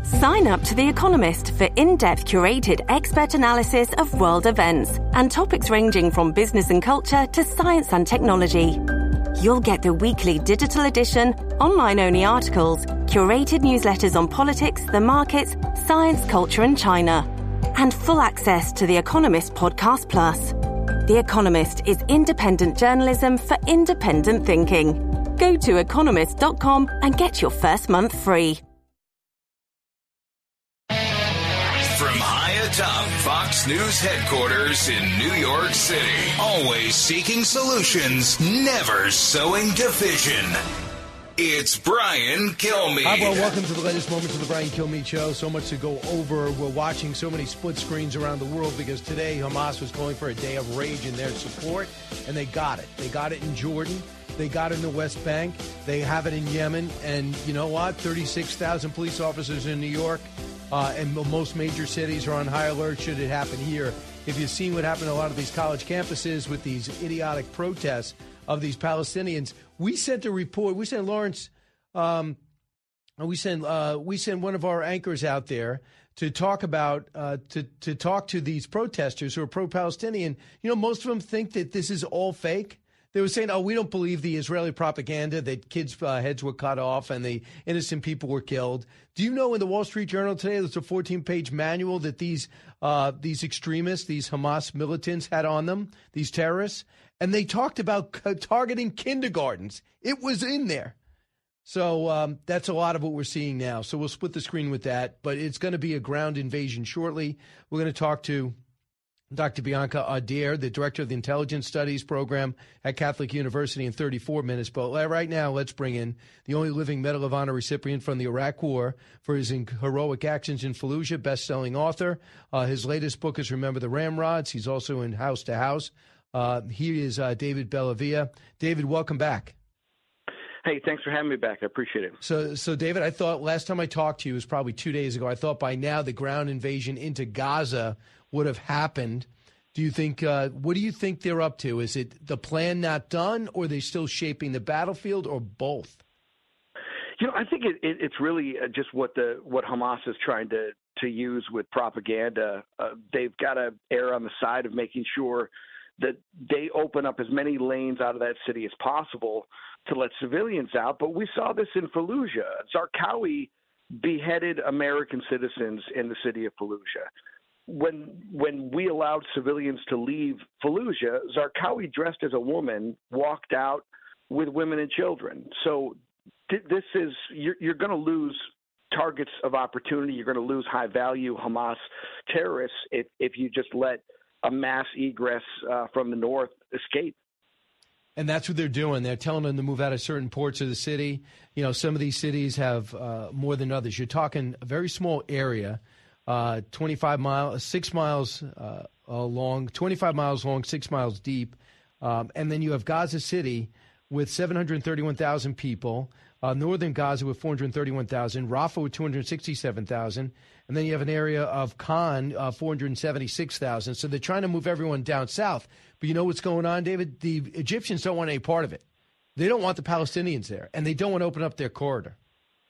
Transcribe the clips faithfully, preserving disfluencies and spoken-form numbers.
Sign up to The Economist for in-depth curated expert analysis of world events and topics ranging from business and culture to science and technology. You'll get the weekly digital edition, online-only articles, curated newsletters on politics, the markets, science, culture and China, and full access to The Economist Podcast Plus. The Economist is independent journalism for independent thinking. Go to economist dot com and get your first month free. From high atop Fox News headquarters in New York City, always seeking solutions, never sowing division. It's Brian Kilmeade. Hi, well, welcome to the latest moments of the Brian Kilmeade Show. So much to go over. We're watching so many split screens around the world because today Hamas was calling for a day of rage in their support, and they got it. They got it in Jordan. They got it in the West Bank. They have it in Yemen. And you know what? thirty-six thousand police officers in New York uh, and most major cities are on high alert should it happen here. If you've seen what happened at a lot of these college campuses with these idiotic protests of these Palestinians, we sent a report. We sent Lawrence, um, we sent uh, we sent one of our anchors out there to talk about uh, to to talk to these protesters who are pro-Palestinian. You know, most of them think that this is all fake. They were saying, oh, we don't believe the Israeli propaganda that kids' uh, heads were cut off and the innocent people were killed. Do you know in the Wall Street Journal today there's a fourteen-page manual that these uh, these extremists, these Hamas militants had on them, these terrorists, and they talked about c- targeting kindergartens. It was in there. So um, that's a lot of what we're seeing now. So we'll split the screen with that, but it's going to be a ground invasion shortly. We're going to talk to Doctor Bianca Adair, the director of the Intelligence Studies program at Catholic University, in thirty-four minutes. But right now, let's bring in the only living Medal of Honor recipient from the Iraq War for his heroic actions in Fallujah, best-selling author. Uh, his latest book is Remember the Ramrods. He's also in House to House. Uh, he is uh, David Bellavia. David, welcome back. Hey, thanks for having me back. I appreciate it. So, so David, I thought last time I talked to you was probably two days ago. I thought by now the ground invasion into Gaza would have happened. Do you think, uh, what do you think they're up to? Is it the plan not done, or are they still shaping the battlefield, or both? You know, I think it, it, it's really just what the what Hamas is trying to, to use with propaganda. Uh, they've got to err on the side of making sure that they open up as many lanes out of that city as possible to let civilians out. But we saw this in Fallujah. Zarqawi beheaded American citizens in the city of Fallujah. When when we allowed civilians to leave Fallujah, Zarqawi, dressed as a woman, walked out with women and children. So th- this is you're, you're going to lose targets of opportunity. You're going to lose high-value Hamas terrorists if, if you just let a mass egress uh, from the north escape. And that's what they're doing. They're telling them to move out of certain ports of the city. You know, some of these cities have uh, more than others. You're talking a very small area. Uh, twenty-five miles, six miles uh, long, twenty-five miles long, six miles deep. Um, and then you have Gaza City with seven hundred thirty-one thousand people, uh, northern Gaza with four hundred thirty-one thousand, Rafah with two hundred sixty-seven thousand, and then you have an area of Khan, uh, four hundred seventy-six thousand. So they're trying to move everyone down south. But you know what's going on, David? The Egyptians don't want any part of it. They don't want the Palestinians there, and they don't want to open up their corridor.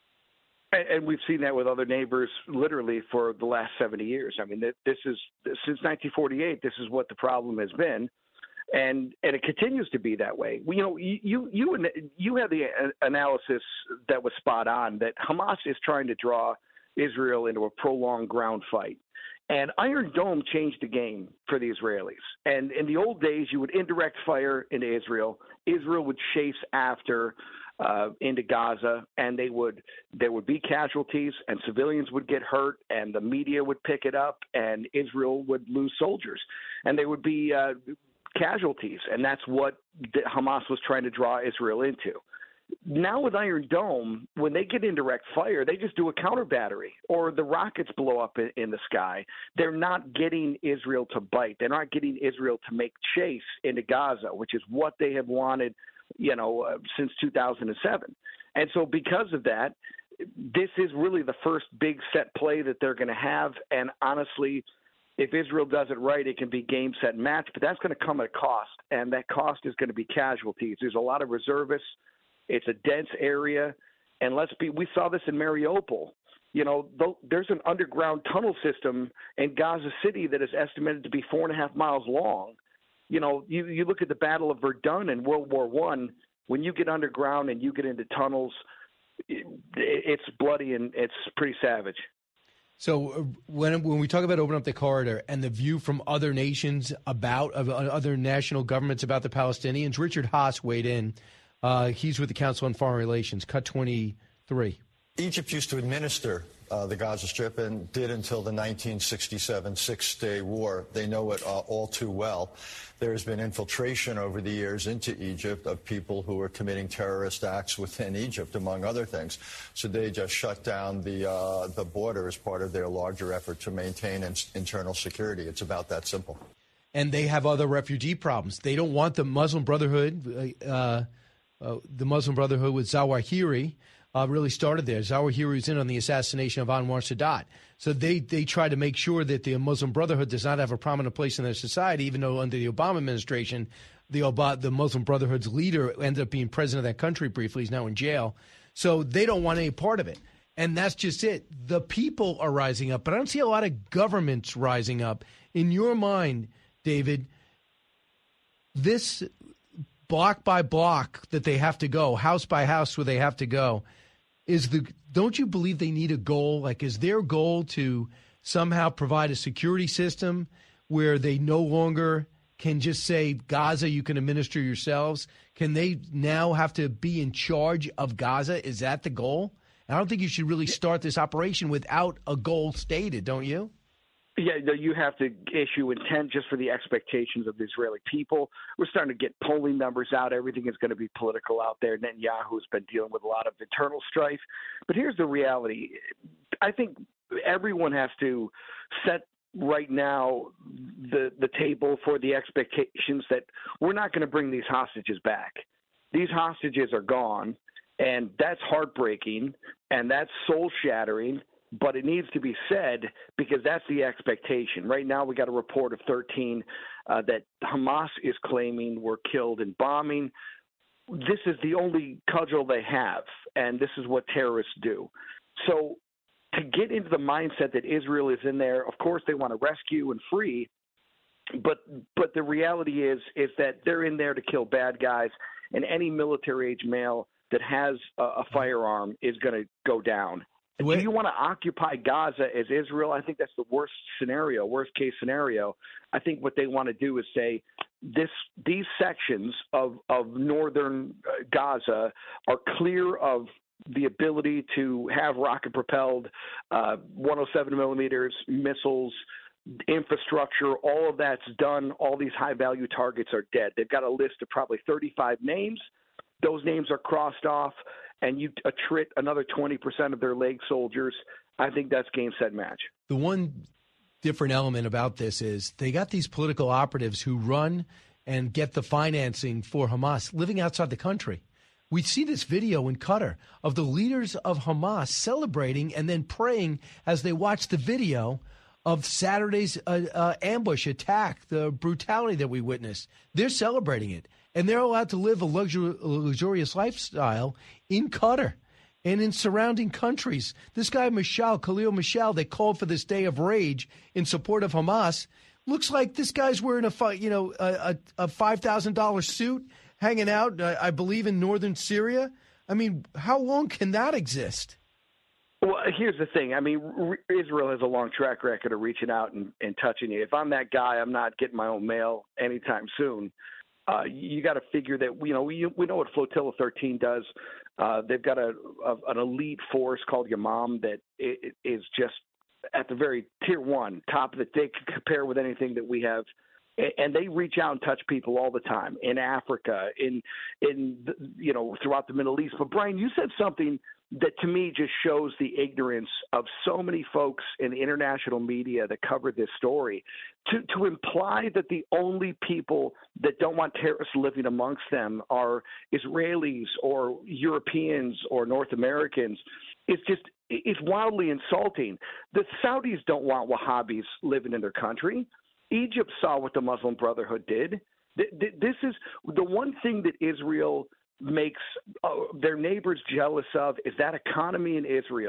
And we've seen that with other neighbors literally for the last seventy years. I mean, this is since nineteen forty-eight, this is what the problem has been. And and it continues to be that way. You know, you you you had the analysis that was spot on that Hamas is trying to draw Israel into a prolonged ground fight. And Iron Dome changed the game for the Israelis. And in the old days, you would indirect fire into Israel. Israel would chase after uh, into Gaza, and they would there would be casualties, and civilians would get hurt, and the media would pick it up, and Israel would lose soldiers, and there would be uh, casualties, and that's what Hamas was trying to draw Israel into. Now with Iron Dome, when they get indirect fire, they just do a counter battery, or the rockets blow up in, in the sky. They're not getting Israel to bite. They're not getting Israel to make chase into Gaza, which is what they have wanted, you know, uh, since two thousand seven. And so because of that, this is really the first big set play that they're going to have. And honestly, if Israel does it right, it can be game, set, match. But that's going to come at a cost, and that cost is going to be casualties. There's a lot of reservists. It's a dense area, and let's be. We saw this in Mariupol. You know, there's an underground tunnel system in Gaza City that is estimated to be four and a half miles long. You know, you, you look at the Battle of Verdun in World War One. When you get underground and you get into tunnels, it, it's bloody and it's pretty savage. So when when we talk about opening up the corridor and the view from other nations about of other national governments about the Palestinians, Richard Haas weighed in. Uh, he's with the Council on Foreign Relations. Cut twenty-three. Egypt used to administer uh, the Gaza Strip and did until the nineteen sixty-seven Six-Day War. They know it uh, all too well. There has been infiltration over the years into Egypt of people who are committing terrorist acts within Egypt, among other things. So they just shut down the uh, the border as part of their larger effort to maintain in- internal security. It's about that simple. And they have other refugee problems. They don't want the Muslim Brotherhood, uh, uh, the Muslim Brotherhood with Zawahiri, Uh, really started there. Zawahiri was in on the assassination of Anwar Sadat. So they, they try to make sure that the Muslim Brotherhood does not have a prominent place in their society, even though under the Obama administration, the, Ob- the Muslim Brotherhood's leader ended up being president of that country briefly. He's now in jail. So they don't want any part of it. And that's just it. The people are rising up, but I don't see a lot of governments rising up. In your mind, David, this block by block that they have to go, house by house where they have to go, Is the don't you believe they need a goal? Like, is their goal to somehow provide a security system where they no longer can just say, Gaza, you can administer yourselves? Can they now have to be in charge of Gaza? Is that the goal? I don't think you should really start this operation without a goal stated, don't you? Yeah, no, you have to issue intent just for the expectations of the Israeli people. We're starting to get polling numbers out. Everything is going to be political out there. Netanyahu's been dealing with a lot of internal strife. But here's the reality. I think everyone has to set right now the the table for the expectations that we're not going to bring these hostages back. These hostages are gone, and that's heartbreaking, and that's soul-shattering. But it needs to be said because that's the expectation. Right now we got a report of thirteen uh, that Hamas is claiming were killed in bombing. This is the only cudgel they have, and this is what terrorists do. So to get into the mindset that Israel is in there, of course they want to rescue and free, but but the reality is is that they're in there to kill bad guys, and any military-age male that has a, a firearm is going to go down. Do you want to occupy Gaza as Israel? I think that's the worst scenario, worst case scenario. I think what they want to do is say this: these sections of, of northern Gaza are clear of the ability to have rocket-propelled uh, one oh seven millimeters missiles, infrastructure. All of that's done. All these high-value targets are dead. They've got a list of probably thirty-five names. Those names are crossed off, and you attrit another twenty percent of their leg soldiers. I think that's game, set, match. The one different element about this is they got these political operatives who run and get the financing for Hamas living outside the country. We see this video in Qatar of the leaders of Hamas celebrating and then praying as they watch the video of Saturday's uh, uh, ambush attack, the brutality that we witnessed. They're celebrating it. And they're allowed to live a luxur- luxurious lifestyle in Qatar and in surrounding countries. This guy, Mashal, Khalil Mashal, they called for this day of rage in support of Hamas. Looks like this guy's wearing a, fi- you know, a, a five thousand dollars suit, hanging out, uh, I believe, in northern Syria. I mean, how long can that exist? Well, here's the thing. I mean, R- Israel has a long track record of reaching out and, and touching you. If I'm that guy, I'm not getting my own mail anytime soon. Uh, you got to figure that, you know, we, we know what Flotilla thirteen does. Uh, they've got a, a an elite force called Yamam that is just at the very tier one, top that they can compare with anything that we have. And they reach out and touch people all the time in Africa, in, in you know, throughout the Middle East. But, Brian, you said something that to me just shows the ignorance of so many folks in the international media that cover this story. To, to imply that the only people that don't want terrorists living amongst them are Israelis or Europeans or North Americans is just it's wildly insulting. The Saudis don't want Wahhabis living in their country. Egypt saw what the Muslim Brotherhood did. This is the one thing that Israel makes uh, their neighbors jealous of is that economy in Israel.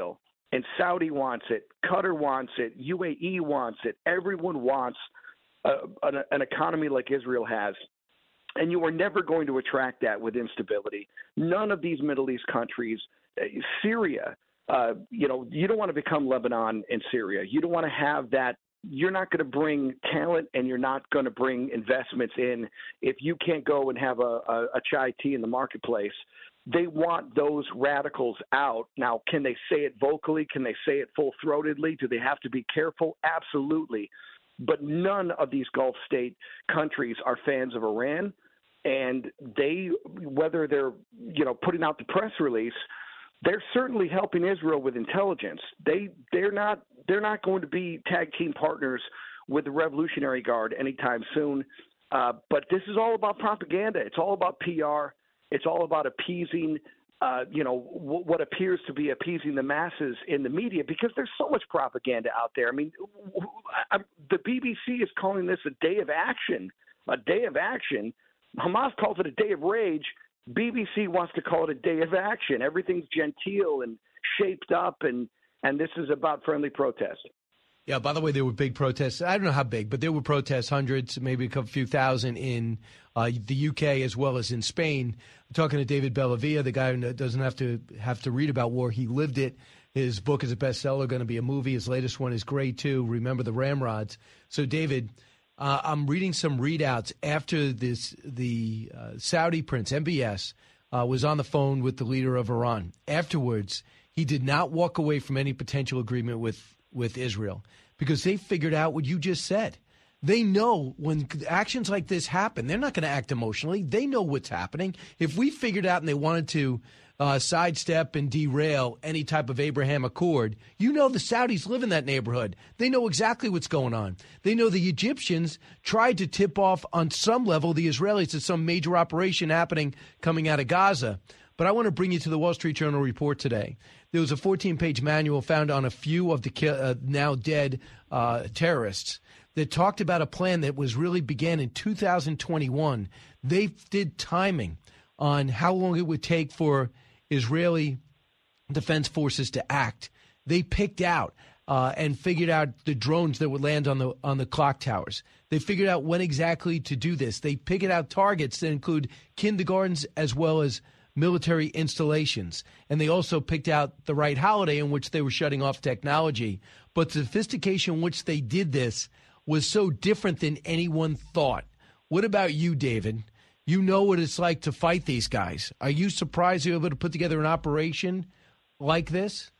and Saudi wants it, Qatar wants it, U A E wants it. Everyone wants a, an, an economy like Israel has. And you are never going to attract that with instability. None of these Middle East countries, uh, Syria, uh, you know, you don't want to become Lebanon and Syria. You don't want to have that. You're not going to bring talent and you're not going to bring investments in if you can't go and have a, a, a chai tea in the marketplace. They want those radicals out. Now, can they say it vocally? Can they say it full-throatedly? Do they have to be careful? Absolutely. But none of these Gulf state countries are fans of Iran, and they, whether they're, you know, putting out the press release, they're certainly helping Israel with intelligence. They they're not they're not going to be tag team partners with the Revolutionary Guard anytime soon. Uh, but this is all about propaganda. It's all about P R. It's all about appeasing, uh, you know, w- what appears to be appeasing the masses in the media, because there's so much propaganda out there. I mean, I, I, the B B C is calling this a day of action, a day of action. Hamas calls it a day of rage. B B C wants to call it a day of action. Everything's genteel and shaped up, and, and this is about friendly protest. Yeah, by the way, there were big protests. I don't know how big, but there were protests, hundreds, maybe a couple, few thousand in uh, the U K as well as in Spain. I'm talking to David Bellavia, the guy who doesn't have to have to read about war. He lived it. His book is a bestseller, going to be a movie. His latest one is great, too. Remember the Ramrods. So, David, uh, I'm reading some readouts after this. The uh, Saudi prince, M B S, uh, was on the phone with the leader of Iran. Afterwards, he did not walk away from any potential agreement with with Israel, because they figured out what you just said. They know when actions like this happen, they're not going to act emotionally. They know what's happening. If we figured out and they wanted to uh, sidestep and derail any type of Abraham Accord, you know the Saudis live in that neighborhood. They know exactly what's going on. They know the Egyptians tried to tip off on some level the Israelis to some major operation happening coming out of Gaza. But I want to bring you to the Wall Street Journal report today. There was a fourteen-page manual found on a few of the uh, now dead uh, terrorists that talked about a plan that was really began in two thousand twenty-one. They did timing on how long it would take for Israeli defense forces to act. They picked out uh, and figured out the drones that would land on the on the clock towers. They figured out when exactly to do this. They figured out targets that include kindergartens as well as military installations. And they also picked out the right holiday in which they were shutting off technology. But the sophistication in which they did this was so different than anyone thought. What about you, David? You know what it's like to fight these guys. Are you surprised you're able to put together an operation like this?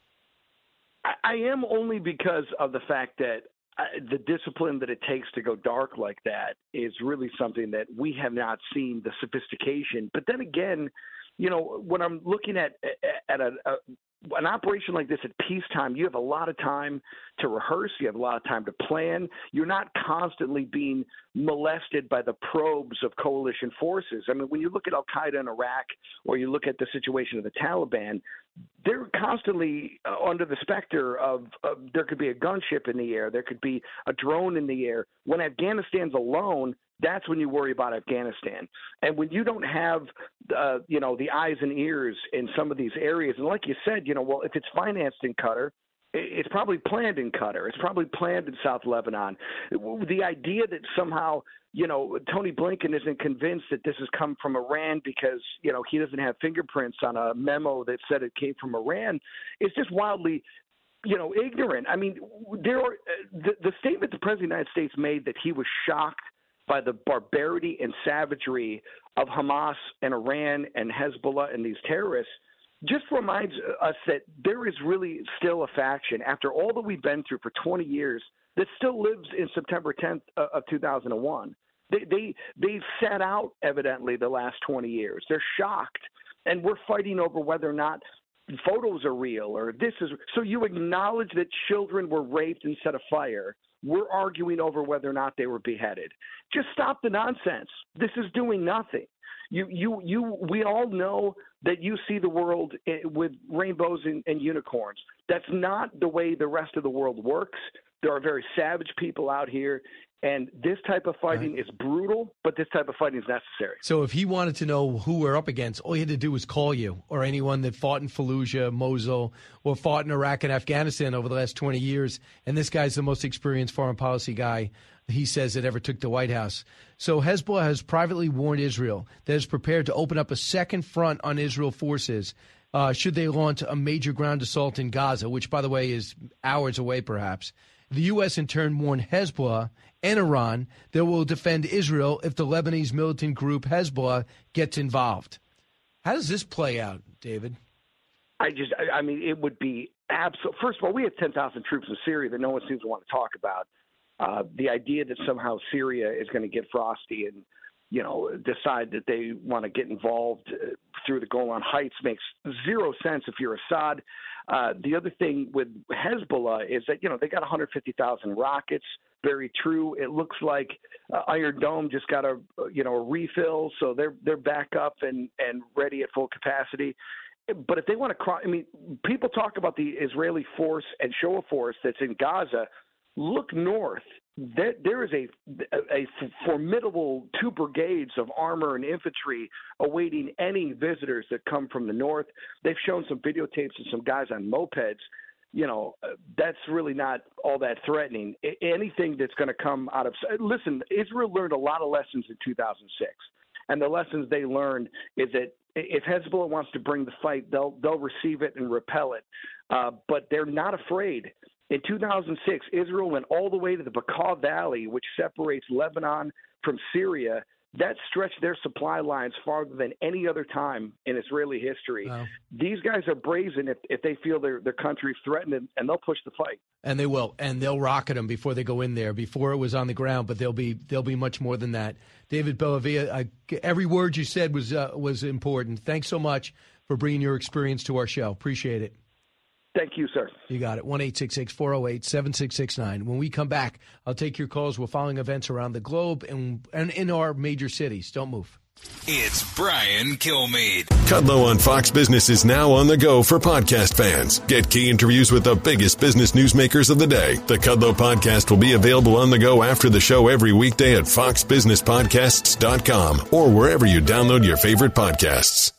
I, I am, only because of the fact that uh, the discipline that it takes to go dark like that is really something that we have not seen, the sophistication. But then again, you know, when I'm looking at at a, a an operation like this at peacetime, you have a lot of time to rehearse. You have a lot of time to plan. You're not constantly being molested by the probes of coalition forces. I mean, when you look at al-Qaeda in Iraq, or you look at the situation of the Taliban, they're constantly uh, under the specter of, of there could be a gunship in the air. There could be a drone in the air. When Afghanistan's alone, that's when you worry about Afghanistan. And when you don't have, uh, you know, the eyes and ears in some of these areas, and like you said, you know, well, if it's financed in Qatar, it's probably planned in Qatar. It's probably planned in South Lebanon. The idea that somehow, you know, Tony Blinken isn't convinced that this has come from Iran because, you know, he doesn't have fingerprints on a memo that said it came from Iran is just wildly, you know, ignorant. I mean, there are, the, the statement the President of the United States made that he was shocked by the barbarity and savagery of Hamas and Iran and Hezbollah and these terrorists just reminds us that there is really still a faction, after all that we've been through for twenty years, that still lives in September tenth of two thousand one. They, they, they've sat out, evidently, the last twenty years. They're shocked, and we're fighting over whether or not photos are real or this is – so you acknowledge that children were raped and set afire. We're arguing over whether or not they were beheaded. Just stop the nonsense. This is doing nothing. You, you, you. We all know that you see the world with rainbows and, and unicorns. That's not the way the rest of the world works. There are very savage people out here, And this type of fighting right. is brutal, but this type of fighting is necessary. So if he wanted to know who we're up against, all he had to do was call you or anyone that fought in Fallujah, Mosul, or fought in Iraq and Afghanistan over the last twenty years. And this guy's the most experienced foreign policy guy, he says, that ever took the White House. So Hezbollah has privately warned Israel that it's prepared to open up a second front on Israel forces uh, should they launch a major ground assault in Gaza, which, by the way, is hours away perhaps. The U S in turn warned Hezbollah and Iran that will defend Israel if the Lebanese militant group Hezbollah gets involved. How does this play out, David? I just, I mean, it would be absolute. First of all, we have ten thousand troops in Syria that no one seems to want to talk about. Uh, the idea that somehow Syria is going to get frosty and, you know, decide that they want to get involved uh, through the Golan Heights makes zero sense if you're Assad. Uh, the other thing with Hezbollah is that, you know, they got one hundred fifty thousand rockets. Very true. It looks like uh, Iron Dome just got a, you know, a refill, so they're they're back up and, and ready at full capacity. But if they want to cross, I mean, people talk about the Israeli force and show a force that's in Gaza. Look north. There, there is a, a formidable two brigades of armor and infantry awaiting any visitors that come from the north. They've shown some videotapes of some guys on mopeds. You know, that's really not all that threatening. Anything that's going to come out of – listen, Israel learned a lot of lessons in two thousand six. And the lessons they learned is that if Hezbollah wants to bring the fight, they'll they'll receive it and repel it. Uh, but they're not afraid. In two thousand six, Israel went all the way to the Bekaa Valley, which separates Lebanon from Syria. That stretched their supply lines farther than any other time in Israeli history. Wow. These guys are brazen if, if they feel their, their country threatened, and, and they'll push the fight. And they will, and they'll rocket them before they go in there. Before it was on the ground, but they'll be they'll be much more than that. David Bellavia, I, every word you said was uh, was important. Thanks so much for bringing your experience to our show. Appreciate it. Thank you, sir. You got it. one eight six six, four oh eight, seven six six nine. When we come back, I'll take your calls. We're following events around the globe and, and in our major cities. Don't move. It's Brian Kilmeade. Kudlow on Fox Business is now on the go for podcast fans. Get key interviews with the biggest business newsmakers of the day. The Kudlow podcast will be available on the go after the show every weekday at fox business podcasts dot com or wherever you download your favorite podcasts.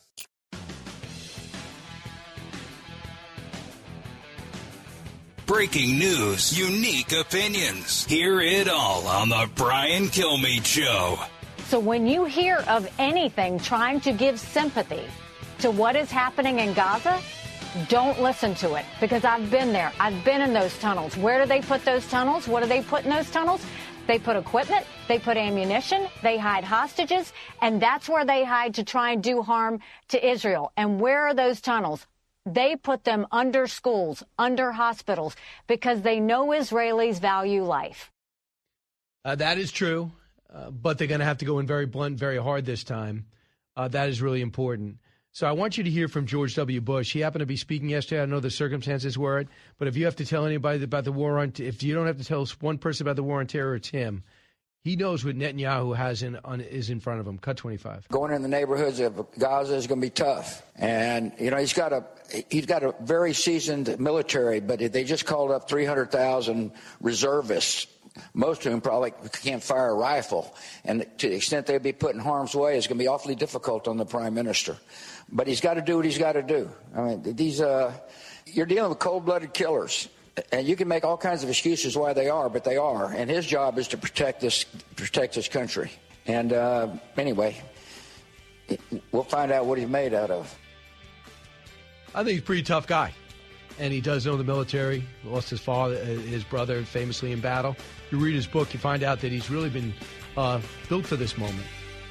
Breaking news, unique opinions. Hear it all on the Brian Kilmeade Show. So when you hear of anything trying to give sympathy to what is happening in Gaza, don't listen to it, because I've been there. I've been in those tunnels. Where do they put those tunnels? What do they put in those tunnels? They put equipment, they put ammunition, they hide hostages, and that's where they hide to try and do harm to Israel. And where are those tunnels? They put them under schools, under hospitals, because they know Israelis value life. Uh, that is true, uh, but they're going to have to go in very blunt, very hard this time. Uh, that is really important. So I want you to hear from George W. Bush. He happened to be speaking yesterday. I know the circumstances were it, but if you have to tell anybody about the war on, if you don't have to tell one person about the war on terror, it's him. He knows what Netanyahu has in on, is in front of him. Cut twenty-five. Going in the neighborhoods of Gaza is going to be tough, and you know he's got a he's got a very seasoned military, but they just called up three hundred thousand reservists. Most of them probably can't fire a rifle, and to the extent they'd be put in harm's way, it's going to be awfully difficult on the prime minister. But he's got to do what he's got to do. I mean, these uh, you're dealing with cold-blooded killers. And you can make all kinds of excuses why they are, but they are. And his job is to protect this protect this country. And uh, anyway, we'll find out what he's made out of. I think he's a pretty tough guy. And he does know the military. Lost his father, his brother, famously in battle. You read his book, you find out that he's really been uh, built for this moment.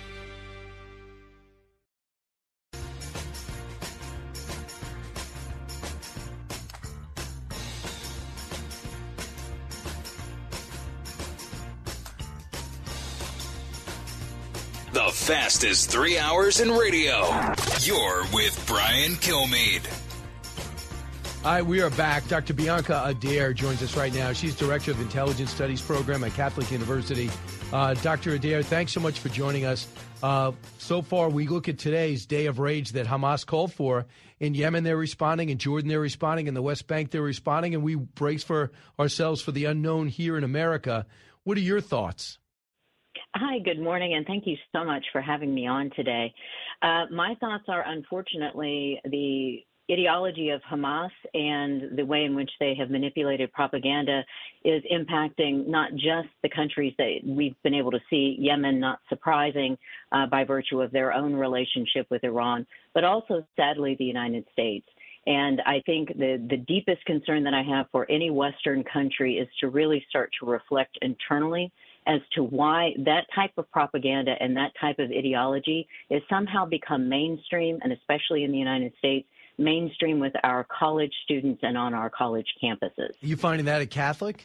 The fastest three hours in radio. You're with Brian Kilmeade. All right, we are back. Doctor Bianca Adair joins us right now. She's Director of the Intelligence Studies Program at Catholic University. Uh, Doctor Adair, thanks so much for joining us. Uh, so far, we look at today's day of rage that Hamas called for. In Yemen, they're responding. In Jordan, they're responding. In the West Bank, they're responding. And we brace for ourselves for the unknown here in America. What are your thoughts? Hi, good morning, and thank you so much for having me on today. Uh, my thoughts are, unfortunately, the ideology of Hamas and the way in which they have manipulated propaganda is impacting not just the countries that we've been able to see, Yemen, not surprising uh, by virtue of their own relationship with Iran, but also, sadly, the United States. And I think the, the deepest concern that I have for any Western country is to really start to reflect internally as to why that type of propaganda and that type of ideology has somehow become mainstream, and especially in the United States, mainstream with our college students and on our college campuses. Are you finding that a Catholic?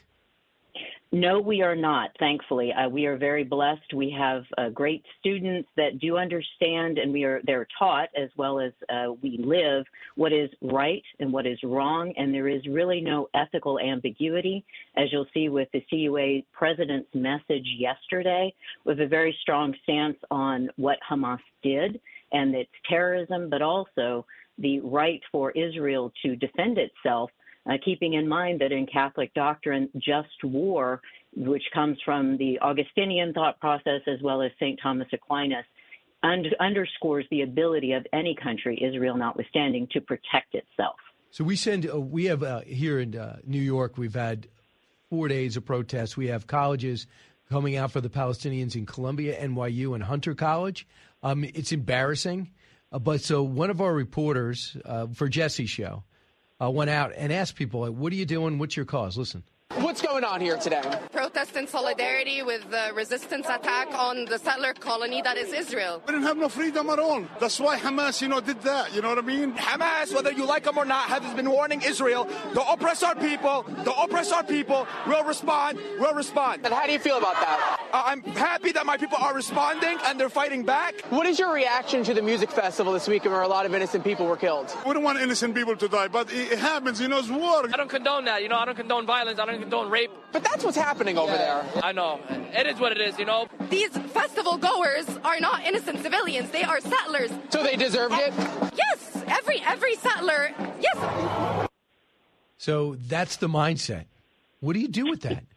No, we are not, thankfully. Uh, we are very blessed. We have uh, great students that do understand, and we are they're taught, as well as uh, we live, what is right and what is wrong, and there is really no ethical ambiguity, as you'll see with the C U A president's message yesterday, with a very strong stance on what Hamas did and its terrorism, but also the right for Israel to defend itself, uh, keeping in mind that in Catholic doctrine, just war, which comes from the Augustinian thought process as well as Saint Thomas Aquinas, und- underscores the ability of any country, Israel notwithstanding, to protect itself. So we send, uh, we have uh, here in uh, New York, we've had four days of protests. We have colleges coming out for the Palestinians in Columbia, N Y U, and Hunter College. Um, it's embarrassing. Uh, but so one of our reporters uh, for Jesse's show uh, went out and asked people, like, what are you doing? What's your cause? Listen. What's going on here today? Protest in solidarity with the resistance attack on the settler colony that is Israel. We didn't have no freedom at all. That's why Hamas, you know, did that. You know what I mean? Hamas, whether you like them or not, has been warning Israel, the oppress our people, the oppress our people, will respond, will respond. And how do you feel about that? Uh, I'm happy that my people are responding and they're fighting back. What is your reaction to the music festival this weekend where a lot of innocent people were killed? We don't want innocent people to die, but it, it happens, you know, it's war. I don't condone that, you know, I don't condone violence, I don't condone rape. But that's what's happening over yeah, there. I know. It is what it is, you know. These festival goers are not innocent civilians. They are settlers. So they deserved it? Yes. Every every settler. Yes. So that's the mindset. What do you do with that?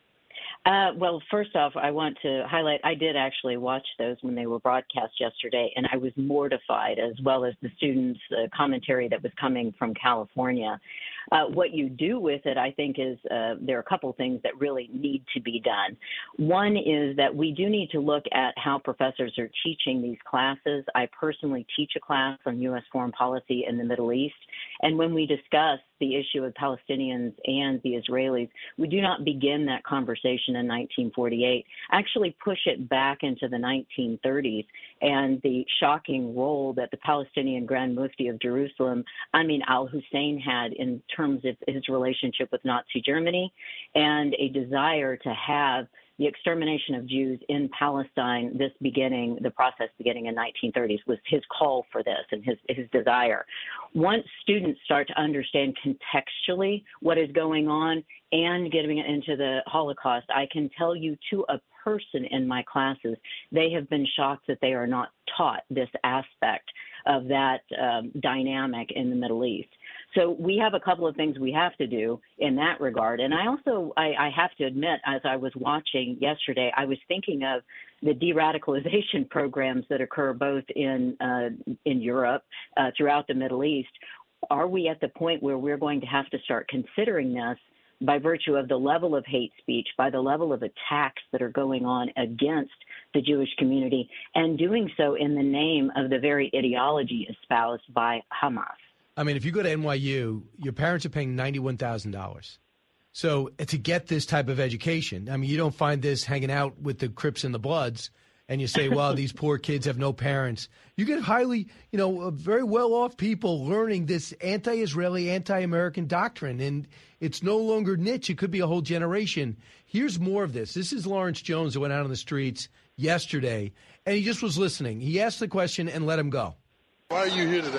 Uh, well, first off, I want to highlight, I did actually watch those when they were broadcast yesterday, and I was mortified, as well as the students' uh, commentary that was coming from California. Uh, what you do with it, I think, is uh, there are a couple things that really need to be done. One is that we do need to look at how professors are teaching these classes. I personally teach a class on U S foreign policy in the Middle East, and when we discuss the issue of Palestinians and the Israelis, we do not begin that conversation in nineteen forty-eight, actually push it back into the nineteen thirties and the shocking role that the Palestinian Grand Mufti of Jerusalem, Amin al-Hussein, had in terms of his relationship with Nazi Germany and a desire to have the extermination of Jews in Palestine, this beginning, the process beginning in nineteen thirties, was his call for this and his, his desire. Once students start to understand contextually what is going on and getting into the Holocaust, I can tell you to a person in my classes, they have been shocked that they are not taught this aspect of that um, dynamic in the Middle East. So we have a couple of things we have to do in that regard. And I also, I, I have to admit, as I was watching yesterday, I was thinking of the de-radicalization programs that occur both in uh, in Europe, uh, throughout the Middle East. Are we at the point where we're going to have to start considering this by virtue of the level of hate speech, by the level of attacks that are going on against the Jewish community, and doing so in the name of the very ideology espoused by Hamas? I mean, if you go to N Y U, your parents are paying ninety-one thousand dollars. So to get this type of education, I mean, you don't find this hanging out with the Crips and the Bloods, and you say, well, these poor kids have no parents. You get highly, you know, very well-off people learning this anti-Israeli, anti-American doctrine, and it's no longer niche. It could be a whole generation. Here's more of this. This is Lawrence Jones, who went out on the streets yesterday, and he just was listening. He asked the question and let him go. Why are you here today?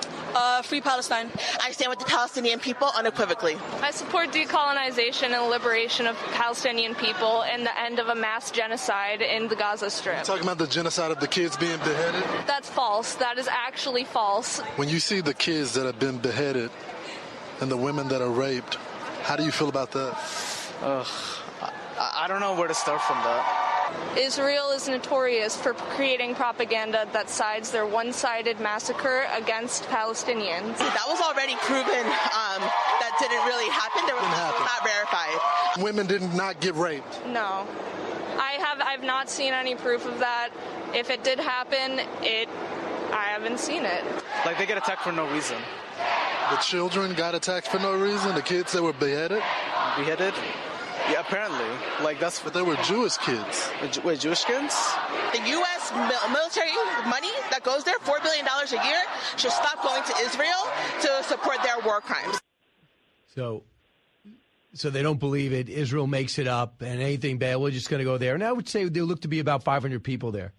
Uh, free Palestine. I stand with the Palestinian people unequivocally. I support decolonization and liberation of Palestinian people and the end of a mass genocide in the Gaza Strip. You're talking about the genocide of the kids being beheaded? That's false. That is actually false. When you see the kids that have been beheaded and the women that are raped, how do you feel about that? Ugh, I, I don't know where to start from that. Israel is notorious for creating propaganda that sides their one-sided massacre against Palestinians. That was already proven um, that didn't really happen. There was not verified. Women did not get raped. No. I have I've not seen any proof of that. If it did happen, it I haven't seen it. Like, they get attacked for no reason. The children got attacked for no reason? The kids that were beheaded? Beheaded? Yeah, apparently. Like, that's... But they were Jewish kids. Wait, Jewish kids? The U S military money that goes there, four billion dollars a year, should stop going to Israel to support their war crimes. So... So they don't believe it. Israel makes it up, and anything bad, we're just going to go there. And I would say there look to be about five hundred people there.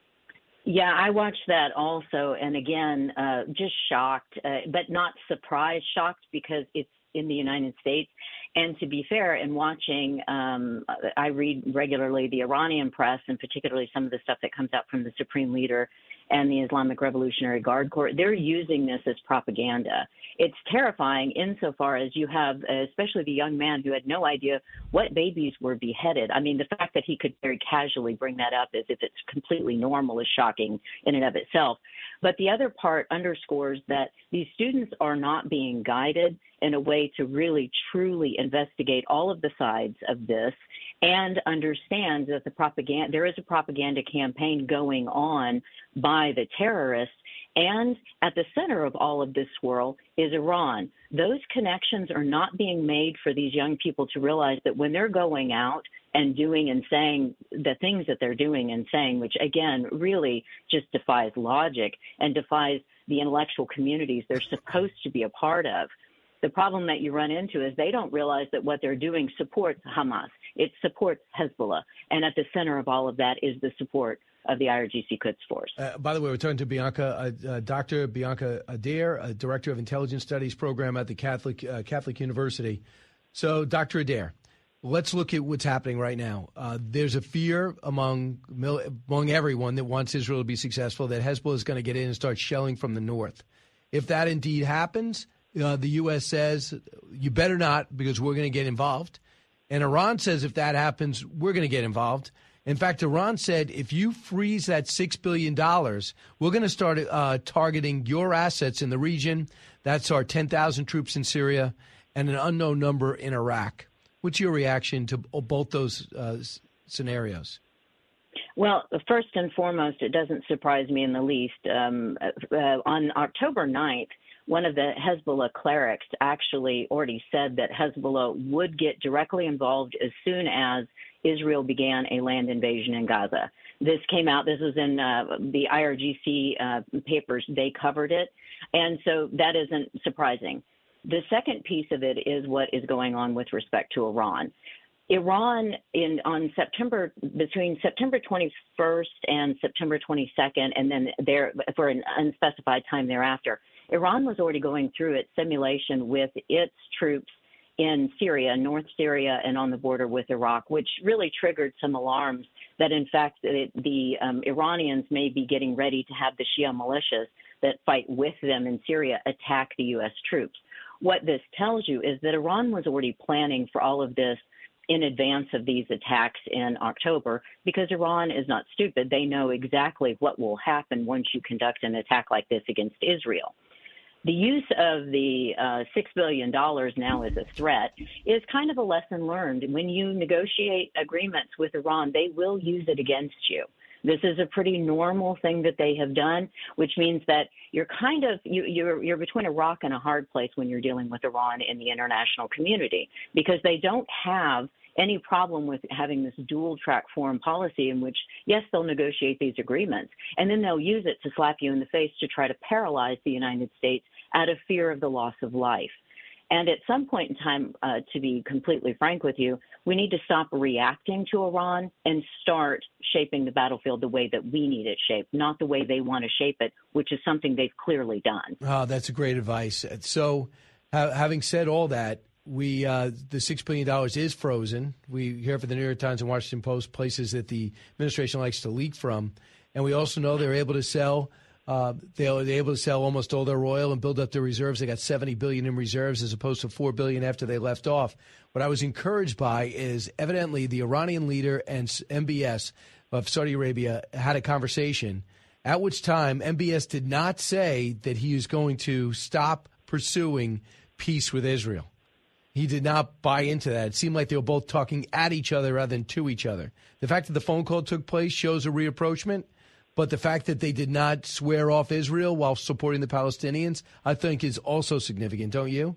Yeah, I watched that also, and again, uh, just shocked, uh, but not surprised, shocked because it's in the United States. And to be fair, in watching, um, I read regularly the Iranian press, and particularly some of the stuff that comes out from the Supreme Leader and the Islamic Revolutionary Guard Corps. They're using this as propaganda. It's terrifying insofar as you have, especially the young man who had no idea what babies were beheaded. I mean, the fact that he could very casually bring that up as if it's completely normal is shocking in and of itself. But the other part underscores that these students are not being guided in a way to really, truly investigate all of the sides of this and understand that the propaganda, there is a propaganda campaign going on by the terrorists. And at the center of all of this swirl is Iran. Those connections are not being made for these young people to realize that when they're going out and doing and saying the things that they're doing and saying, which, again, really just defies logic and defies the intellectual communities they're supposed to be a part of. The problem that you run into is they don't realize that what they're doing supports Hamas. It supports Hezbollah. And at the center of all of that is the support of the I R G C Quds Force. Uh, by the way, we're talking to Bianca, uh, uh, Doctor Bianca Adair, uh, Director of Intelligence Studies Program at the Catholic uh, Catholic University. So, Doctor Adair, let's look at what's happening right now. Uh, there's a fear among among everyone that wants Israel to be successful that Hezbollah is going to get in and start shelling from the north. If that indeed happens, uh, the U S says, you better not, because we're going to get involved. And Iran says if that happens, we're going to get involved. In fact, Iran said, if you freeze that six billion dollars, we're going to start uh, targeting your assets in the region. That's our ten thousand troops in Syria and an unknown number in Iraq. What's your reaction to both those uh, scenarios? Well, first and foremost, it doesn't surprise me in the least. Um, uh, on October ninth, one of the Hezbollah clerics actually already said that Hezbollah would get directly involved as soon as Israel began a land invasion in Gaza. This came out, this was in uh, the I R G C uh, papers, they covered it, and so that isn't surprising. The second piece of it is what is going on with respect to Iran. Iran, in on September, between September twenty-first and September twenty-second, and then there for an unspecified time thereafter, Iran was already going through its simulation with its troops in Syria, North Syria, and on the border with Iraq, which really triggered some alarms that, in fact, the, the um, Iranians may be getting ready to have the Shia militias that fight with them in Syria attack the U S troops. What this tells you is that Iran was already planning for all of this in advance of these attacks in October, because Iran is not stupid. They know exactly what will happen once you conduct an attack like this against Israel. The use of the uh, six billion dollars now as a threat is kind of a lesson learned. When you negotiate agreements with Iran, they will use it against you. This is a pretty normal thing that they have done, which means that you're kind of you, you're you're between a rock and a hard place when you're dealing with Iran in the international community, because they don't have any problem with having this dual track foreign policy in which, yes, they'll negotiate these agreements, and then they'll use it to slap you in the face to try to paralyze the United States out of fear of the loss of life. And at some point in time, uh, to be completely frank with you, we need to stop reacting to Iran and start shaping the battlefield the way that we need it shaped, not the way they want to shape it, which is something they've clearly done. Oh, that's a great advice. So ha- having said all that, we uh, the six billion dollars is frozen. We hear from the New York Times and Washington Post, places that the administration likes to leak from. And we also know they're able to sell Uh, they were able to sell almost all their oil and build up their reserves. They got seventy billion dollars in reserves as opposed to four billion dollars after they left off. What I was encouraged by is evidently the Iranian leader and M B S of Saudi Arabia had a conversation, at which time M B S did not say that he is going to stop pursuing peace with Israel. He did not buy into that. It seemed like they were both talking at each other rather than to each other. The fact that the phone call took place shows a reapproachment, but the fact that they did not swear off Israel while supporting the Palestinians, I think, is also significant, don't you?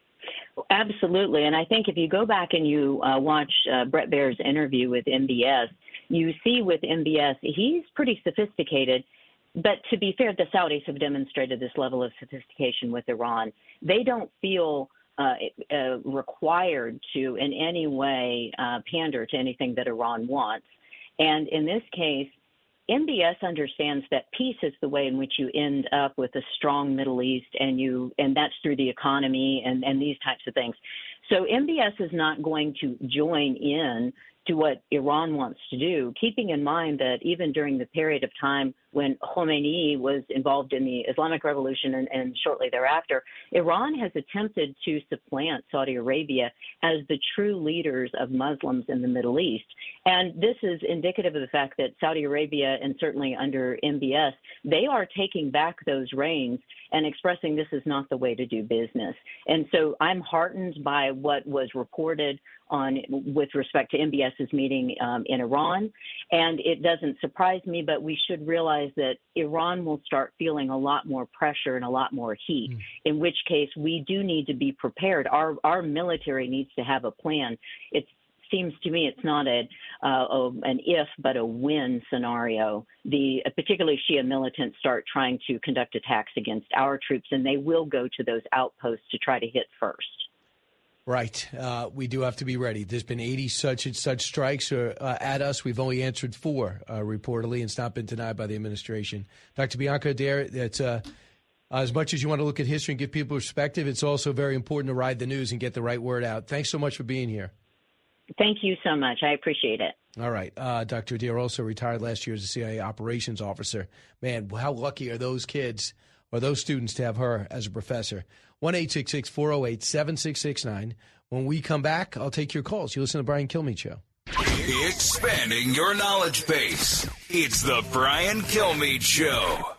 Absolutely. And I think if you go back and you uh, watch uh, Bret Baier's interview with M B S, you see with M B S, he's pretty sophisticated. But to be fair, the Saudis have demonstrated this level of sophistication with Iran. They don't feel uh, uh, required to in any way uh, pander to anything that Iran wants. And in this case, M B S understands that peace is the way in which you end up with a strong Middle East, and you and that's through the economy and, and these types of things. So M B S is not going to join in to what Iran wants to do, keeping in mind that even during the period of time when Khomeini was involved in the Islamic Revolution and, and shortly thereafter, Iran has attempted to supplant Saudi Arabia as the true leaders of Muslims in the Middle East. And this is indicative of the fact that Saudi Arabia, and certainly under M B S, they are taking back those reins and expressing this is not the way to do business. And so I'm heartened by what was reported on with respect to MBS's meeting um, in Iran. And it doesn't surprise me, but we should realize that Iran will start feeling a lot more pressure and a lot more heat, mm. in which case we do need to be prepared. Our, our military needs to have a plan. It seems to me it's not a, uh, a an if but a when scenario. The uh, particularly Shia militants start trying to conduct attacks against our troops, and they will go to those outposts to try to hit first. Right. Uh, we do have to be ready. There's been eighty such and such strikes uh, at us. We've only answered four, uh, reportedly, and it's not been denied by the administration. Doctor Bianca Adair, that's uh, as much as you want to look at history and give people perspective, it's also very important to ride the news and get the right word out. Thanks so much for being here. Thank you so much. I appreciate it. All right. Uh, Doctor Adair also retired last year as a C I A operations officer. Man, how lucky are those kids or those students to have her as a professor? one eight six six, four oh eight, seven six six nine. When we come back, I'll take your calls. You listen to the Brian Kilmeade Show. Expanding your knowledge base. It's the Brian Kilmeade Show.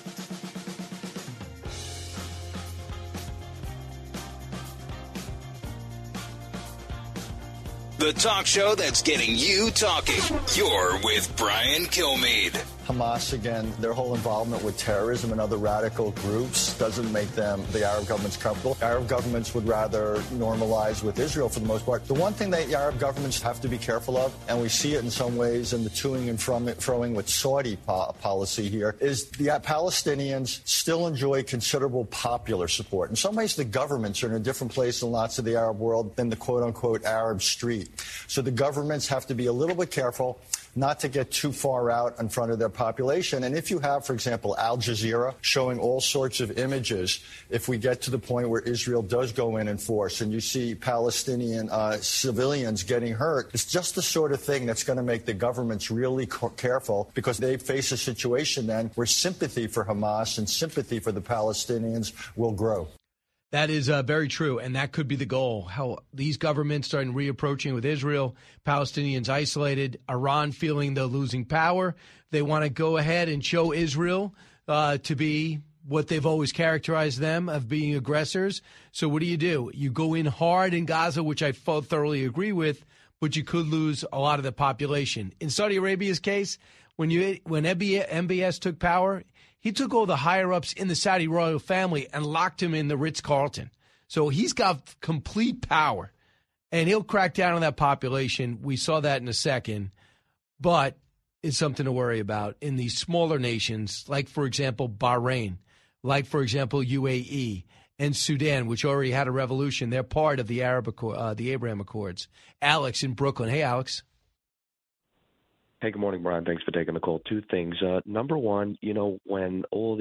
The talk show that's getting you talking. You're with Brian Kilmeade. Hamas, again, their whole involvement with terrorism and other radical groups doesn't make them, the Arab governments, comfortable. Arab governments would rather normalize with Israel for the most part. The one thing that the Arab governments have to be careful of, and we see it in some ways in the toing and froing with Saudi po- policy here, is the Palestinians still enjoy considerable popular support. In some ways, the governments are in a different place in lots of the Arab world than the quote-unquote Arab street. So the governments have to be a little bit careful not to get too far out in front of their population. And if you have, for example, Al Jazeera showing all sorts of images, if we get to the point where Israel does go in and force and you see Palestinian uh, civilians getting hurt, it's just the sort of thing that's going to make the governments really co- careful because they face a situation then where sympathy for Hamas and sympathy for the Palestinians will grow. That is uh, very true, and that could be the goal. How these governments starting reapproaching with Israel, Palestinians isolated, Iran feeling they're losing power. They want to go ahead and show Israel uh, to be what they've always characterized them of being aggressors. So what do you do? You go in hard in Gaza, which I thoroughly agree with, but you could lose a lot of the population. In Saudi Arabia's case, when you when M B S took power, he took all the higher-ups in the Saudi royal family and locked him in the Ritz-Carlton. So he's got complete power, and he'll crack down on that population. We saw that in a second, but it's something to worry about in these smaller nations, like, for example, Bahrain, like, for example, U A E, and Sudan, which already had a revolution. They're part of the Arab Accord, uh, the Abraham Accords. Alex in Brooklyn. Hey, Alex. Hey, good morning, Brian. Thanks for taking the call. Two things. Uh, number one, you know, when all these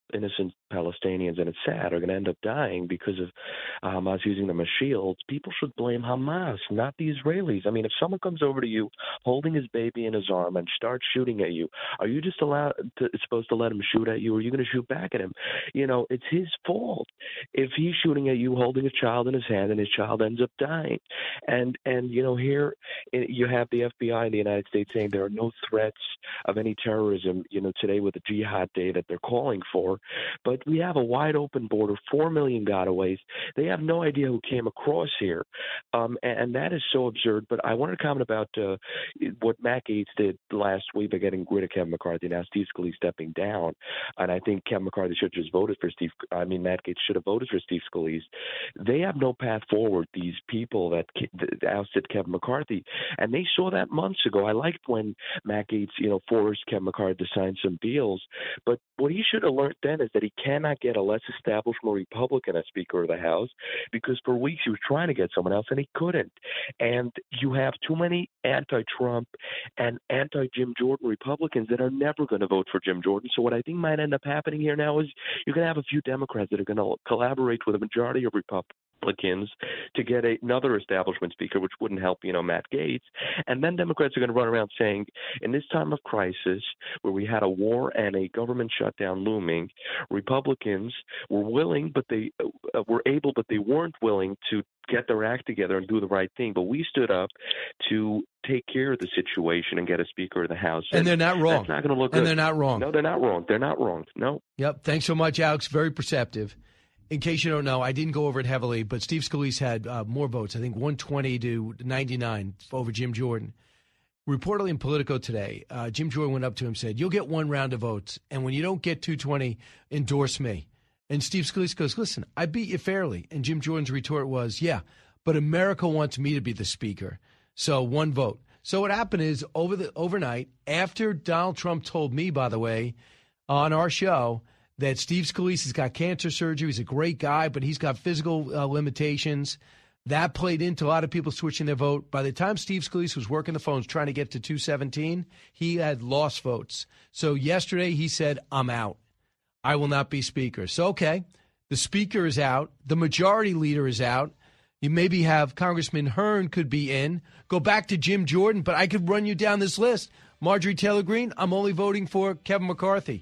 innocent Palestinians, and it's sad, are going to end up dying because of uh, Hamas using them as shields, people should blame Hamas, not the Israelis. I mean, if someone comes over to you holding his baby in his arm and starts shooting at you, are you just allowed to, supposed to let him shoot at you, or are you going to shoot back at him? You know, it's his fault if he's shooting at you holding a child in his hand and his child ends up dying. And, and you know, here you have the F B I in the United States saying there are no threats of any terrorism, you know, today with the Jihad Day that they're calling for. But we have a wide open border, four million gotaways. They have no idea who came across here. Um, and, and that is so absurd. But I wanted to comment about uh, what Matt Gaetz did last week by getting rid of Kevin McCarthy. Now Steve Scalise stepping down. And I think Kevin McCarthy should have just voted for Steve. I mean, Matt Gaetz should have voted for Steve Scalise. They have no path forward, these people that, that ousted Kevin McCarthy. And they saw that months ago. I liked when Matt Gaetz, you know, forced Kevin McCarthy to sign some deals. But what he should have learned then is that he cannot get a less established Republican as Speaker of the House, because for weeks he was trying to get someone else and he couldn't. And you have too many anti-Trump and anti-Jim Jordan Republicans that are never going to vote for Jim Jordan. So what I think might end up happening here now is you're going to have a few Democrats that are going to collaborate with a majority of Republicans Republicans to get a, another establishment speaker, which wouldn't help, you know, Matt Gaetz. And then Democrats are going to run around saying, in this time of crisis where we had a war and a government shutdown looming, Republicans were willing, but they uh, were able, but they weren't willing to get their act together and do the right thing. But we stood up to take care of the situation and get a Speaker of the House. And, and they're not wrong. That's not going to look and good. they're not wrong. No, they're not wrong. They're not wrong. No. Yep. Thanks so much, Alex. Very perceptive. In case you don't know, I didn't go over it heavily, but Steve Scalise had uh, more votes, I think one twenty to ninety-nine over Jim Jordan. Reportedly in Politico today, uh, Jim Jordan went up to him and said, you'll get one round of votes, and when you don't get two twenty, endorse me. And Steve Scalise goes, listen, I beat you fairly. And Jim Jordan's retort was, yeah, but America wants me to be the Speaker, so one vote. So what happened is, over the overnight, after Donald Trump told me, by the way, on our show, that Steve Scalise has got cancer surgery. He's a great guy, but he's got physical uh, limitations. That played into a lot of people switching their vote. By the time Steve Scalise was working the phones trying to get to two seventeen, he had lost votes. So yesterday he said, I'm out. I will not be Speaker. So, okay, the Speaker is out. The Majority Leader is out. You maybe have Congressman Hearn could be in. Go back to Jim Jordan, but I could run you down this list. Marjorie Taylor Greene, I'm only voting for Kevin McCarthy.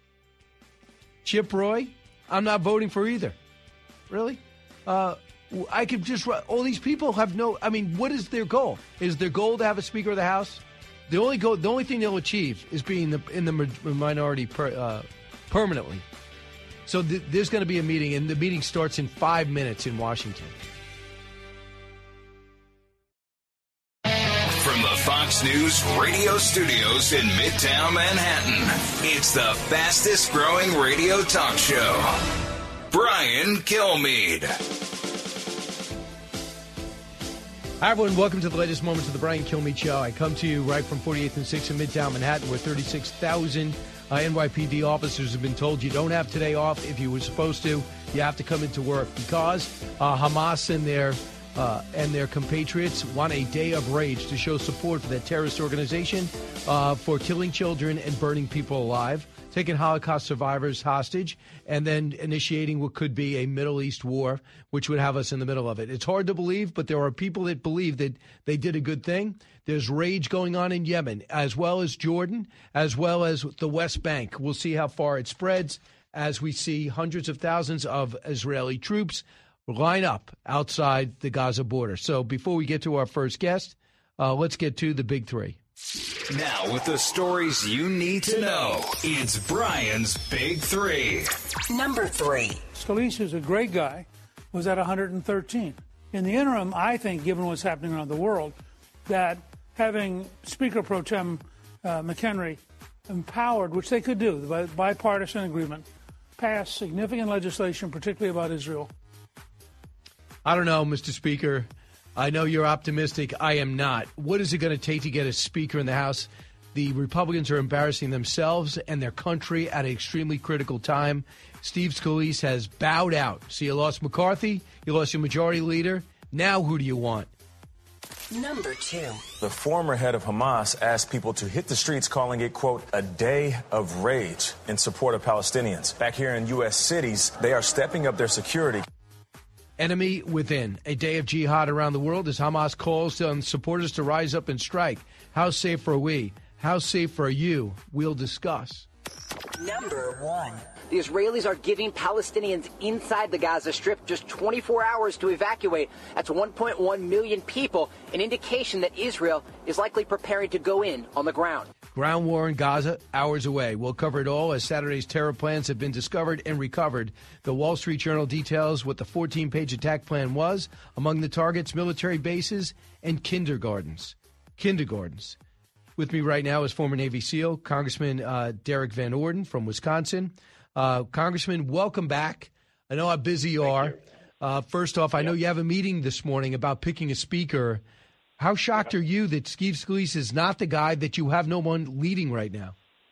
Chip Roy, I'm not voting for either. Really? Uh, I could just – all these people have no – I mean, what is their goal? Is their goal to have a Speaker of the House? The only goal, the only thing they'll achieve is being the, in the minority per, uh, permanently. So th- there's going to be a meeting, and the meeting starts in five minutes in Washington. From the Fox News radio studios in Midtown Manhattan, it's the fastest growing radio talk show. Brian Kilmeade. Hi, everyone. Welcome to the latest moments of the Brian Kilmeade Show. I come to you right from forty-eighth and sixth in Midtown Manhattan, where thirty-six thousand uh, N Y P D officers have been told you don't have today off. If you were supposed to, you have to come into work because uh, Hamas and their Uh, and their compatriots want a day of rage to show support for that terrorist organization uh, for killing children and burning people alive, taking Holocaust survivors hostage, and then initiating what could be a Middle East war, which would have us in the middle of it. It's hard to believe, but there are people that believe that they did a good thing. There's rage going on in Yemen, as well as Jordan, as well as the West Bank. We'll see how far it spreads as we see hundreds of thousands of Israeli troops line up outside the Gaza border. So before we get to our first guest, uh, let's get to the big three. Now with the stories you need to know, it's Brian's Big Three. Number three. Scalise, who's a great guy, was at one hundred thirteen. In the interim, I think, given what's happening around the world, that having Speaker Pro Tem uh, McHenry empowered, which they could do, by bipartisan agreement, pass significant legislation, particularly about Israel. I don't know, Mister Speaker. I know you're optimistic. I am not. What is it going to take to get a Speaker in the House? The Republicans are embarrassing themselves and their country at an extremely critical time. Steve Scalise has bowed out. So you lost McCarthy. You lost your Majority Leader. Now who do you want? Number two. The former head of Hamas asked people to hit the streets, calling it, quote, a day of rage in support of Palestinians. Back here in U S cities, they are stepping up their security. Enemy within. A day of jihad around the world as Hamas calls on supporters to rise up and strike. How safe are we? How safe are you? We'll discuss. Number one. The Israelis are giving Palestinians inside the Gaza Strip just twenty-four hours to evacuate. That's one point one million people, an indication that Israel is likely preparing to go in on the ground. Ground war in Gaza, hours away. We'll cover it all as Saturday's terror plans have been discovered and recovered. The Wall Street Journal details what the fourteen-page attack plan was. Among the targets, military bases and kindergartens. Kindergartens. With me right now is former Navy SEAL, Congressman uh, Derek Van Orden from Wisconsin. Uh, Congressman, welcome back. I know how busy you Thank are. You. Uh, first off, I yep. know you have a meeting this morning about picking a speaker. How shocked are you that Steve Scalise is not the guy, that you have no one leading right now?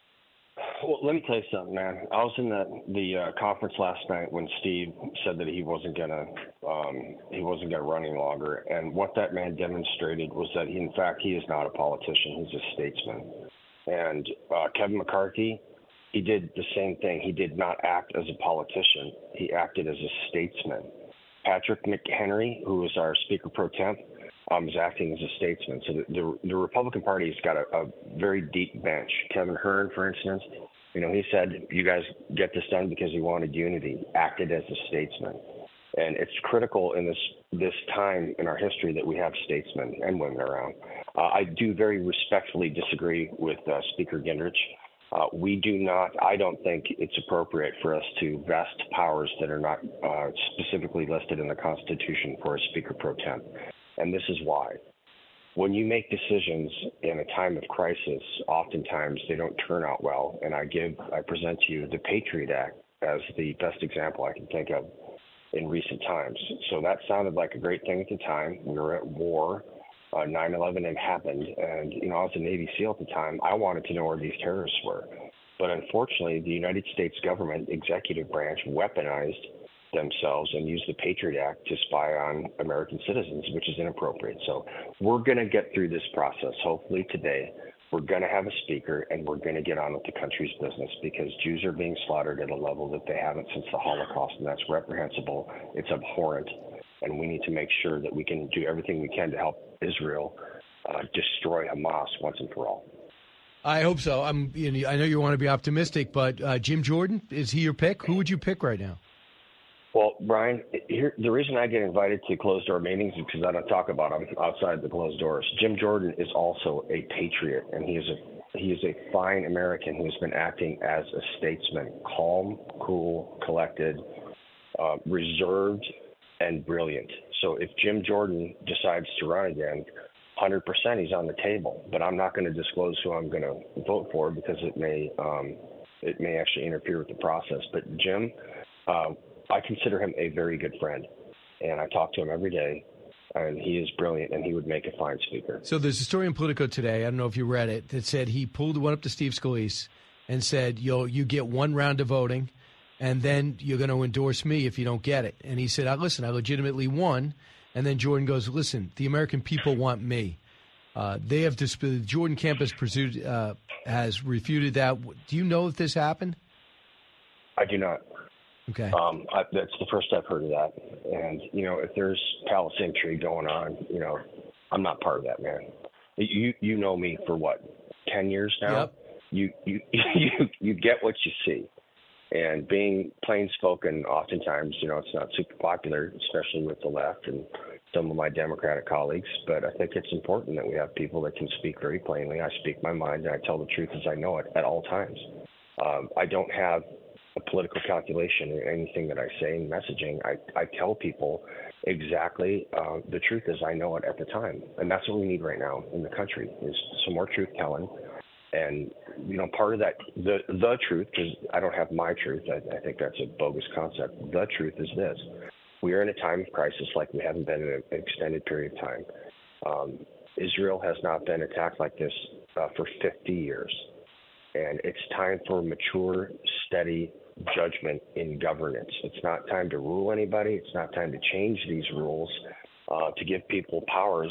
Well, let me tell you something, man. I was in the the uh, conference last night when Steve said that he wasn't gonna um, he wasn't gonna run any longer, and what that man demonstrated was that he, in fact, he is not a politician. He's a statesman. And uh, Kevin McCarthy, he did the same thing. He did not act as a politician. He acted as a statesman. Patrick McHenry, who is our Speaker Pro Temp, um, is acting as a statesman. So the, the, the Republican Party has got a, a very deep bench. Kevin Hern, for instance, you know, he said, you guys get this done because he wanted unity, acted as a statesman. And it's critical in this this time in our history that we have statesmen and women around. Uh, I do very respectfully disagree with uh, Speaker Gingrich. Uh, we do not, I don't think it's appropriate for us to vest powers that are not uh, specifically listed in the Constitution for a Speaker Pro Temp. And this is why. When you make decisions in a time of crisis, oftentimes they don't turn out well. And I give, I present to you the Patriot Act as the best example I can think of in recent times. So that sounded like a great thing at the time. We were at war. Uh, nine eleven had happened, and, you know, I was a Navy SEAL at the time. I wanted to know where these terrorists were. But unfortunately, the United States government executive branch weaponized themselves and used the Patriot Act to spy on American citizens, which is inappropriate. So we're going to get through this process, hopefully today. We're going to have a speaker, and we're going to get on with the country's business, because Jews are being slaughtered at a level that they haven't since the Holocaust, and that's reprehensible. It's abhorrent. And we need to make sure that we can do everything we can to help Israel uh, destroy Hamas once and for all. I hope so. I'm. You know, I know you want to be optimistic, but uh, Jim Jordan, is he your pick? Who would you pick right now? Well, Brian, here, the reason I get invited to closed-door meetings is because I don't talk about them outside the closed doors. Jim Jordan is also a patriot, and he is a he is a fine American who has been acting as a statesman, calm, cool, collected, uh, reserved, and brilliant. So if Jim Jordan decides to run again, one hundred percent he's on the table. But I'm not going to disclose who I'm going to vote for, because it may um, it may actually interfere with the process. But Jim, uh, I consider him a very good friend, and I talk to him every day, and he is brilliant, and he would make a fine speaker. So there's a story in Politico today, I don't know if you read it, that said he pulled one up to Steve Scalise and said, you'll you get one round of voting, and then you're going to endorse me if you don't get it. And he said, listen, I legitimately won. And then Jordan goes, listen, the American people want me. Uh, they have dis- the Jordan campus pursued, uh, has refuted that. Do you know if this happened? I do not. Okay. Um, I, that's the first I've heard of that. And, you know, if there's palace intrigue going on, you know, I'm not part of that, man. You you know me for what, ten years now? Yep. You, you, you, you get what you see. And being plain spoken, oftentimes, you know, it's not super popular, especially with the left and some of my Democratic colleagues. But I think it's important that we have people that can speak very plainly. I speak my mind, and I tell the truth as I know it at all times. Um, I don't have a political calculation in anything that I say in messaging. I, I tell people exactly uh, the truth as I know it at the time. And that's what we need right now in the country, is some more truth telling. And, you know, part of that, the the truth, because I don't have my truth, I, I think that's a bogus concept. The truth is this. We are in a time of crisis like we haven't been in an extended period of time. Um, Israel has not been attacked like this uh, for fifty years. And it's time for mature, steady judgment in governance. It's not time to rule anybody. It's not time to change these rules uh, to give people powers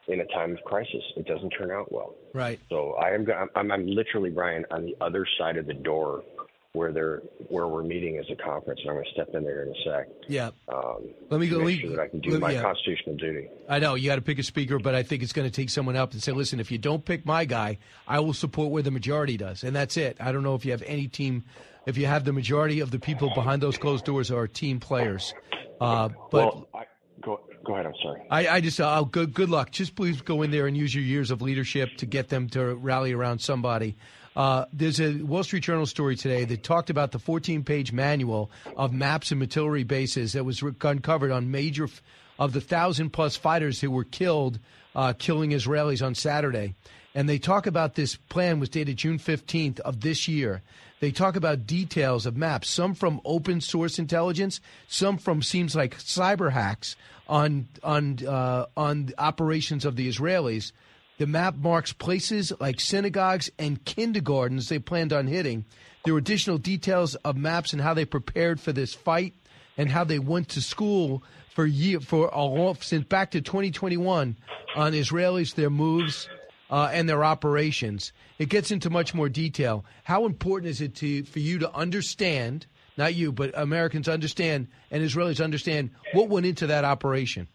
in a time of crisis. It doesn't turn out well. Right. So I am. I'm, I'm literally, Brian, on the other side of the door where they're where we're meeting as a conference, and I'm going to step in there in a sec. Yeah. Um, let me go. Make let me, sure that I can do let, my yeah. constitutional duty. I know you got to pick a speaker, but I think it's going to take someone up and say, "Listen, if you don't pick my guy, I will support where the majority does," and that's it. I don't know if you have any team, if you have the majority of the people behind those closed doors are team players. Uh, but well, I, go go ahead. I'm sorry. I, I just uh, good good luck. Just please go in there and use your years of leadership to get them to rally around somebody. Uh, there's a Wall Street Journal story today that talked about the fourteen-page manual of maps and artillery bases that was uncovered on major f- of the thousand-plus fighters who were killed, uh, killing Israelis on Saturday. And they talk about this plan was dated June fifteenth of this year. They talk about details of maps, some from open source intelligence, some from seems like cyber hacks on on uh, on operations of the Israelis. The map marks places like synagogues and kindergartens they planned on hitting. There were additional details of maps and how they prepared for this fight and how they went to school for year for a long, since back to twenty twenty-one on Israelis, their moves uh, and their operations. It gets into much more detail. How important is it to for you to understand, not you, but Americans understand and Israelis understand what went into that operation?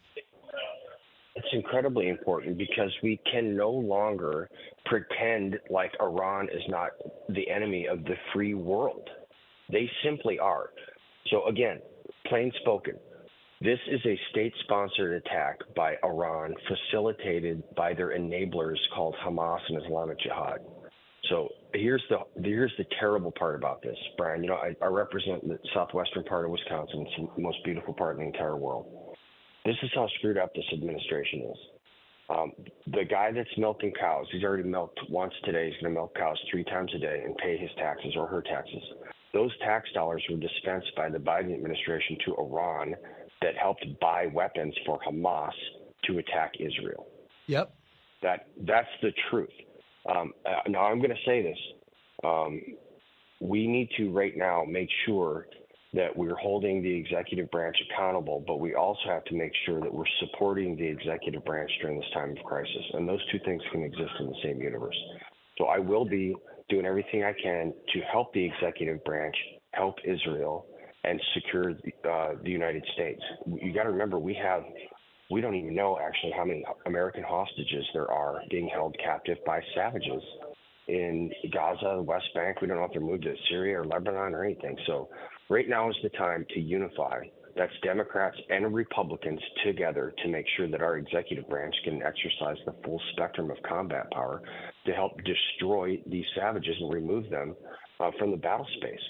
It's incredibly important because we can no longer pretend like Iran is not the enemy of the free world. They simply are. So again, plain spoken, this is a state-sponsored attack by Iran facilitated by their enablers called Hamas and Islamic Jihad. So here's the here's the terrible part about this, Brian. You know, I, I represent the southwestern part of Wisconsin. It's the most beautiful part in the entire world. This is how screwed up this administration is. Um, the guy that's milking cows, he's already milked once today. He's going to milk cows three times a day and pay his taxes or her taxes. Those tax dollars were dispensed by the Biden administration to Iran that helped buy weapons for Hamas to attack Israel. Yep. That that's the truth. Um, uh, now, I'm going to say this. Um, we need to right now make sure that we're holding the executive branch accountable, but we also have to make sure that we're supporting the executive branch during this time of crisis. And those two things can exist in the same universe. So I will be doing everything I can to help the executive branch, help Israel, and secure the, uh, the United States. You got to remember, we have, we don't even know actually how many American hostages there are being held captive by savages in Gaza, the West Bank. We don't know if they're moved to Syria or Lebanon or anything. So right now is the time to unify. That's Democrats and Republicans together to make sure that our executive branch can exercise the full spectrum of combat power to help destroy these savages and remove them uh, from the battle space.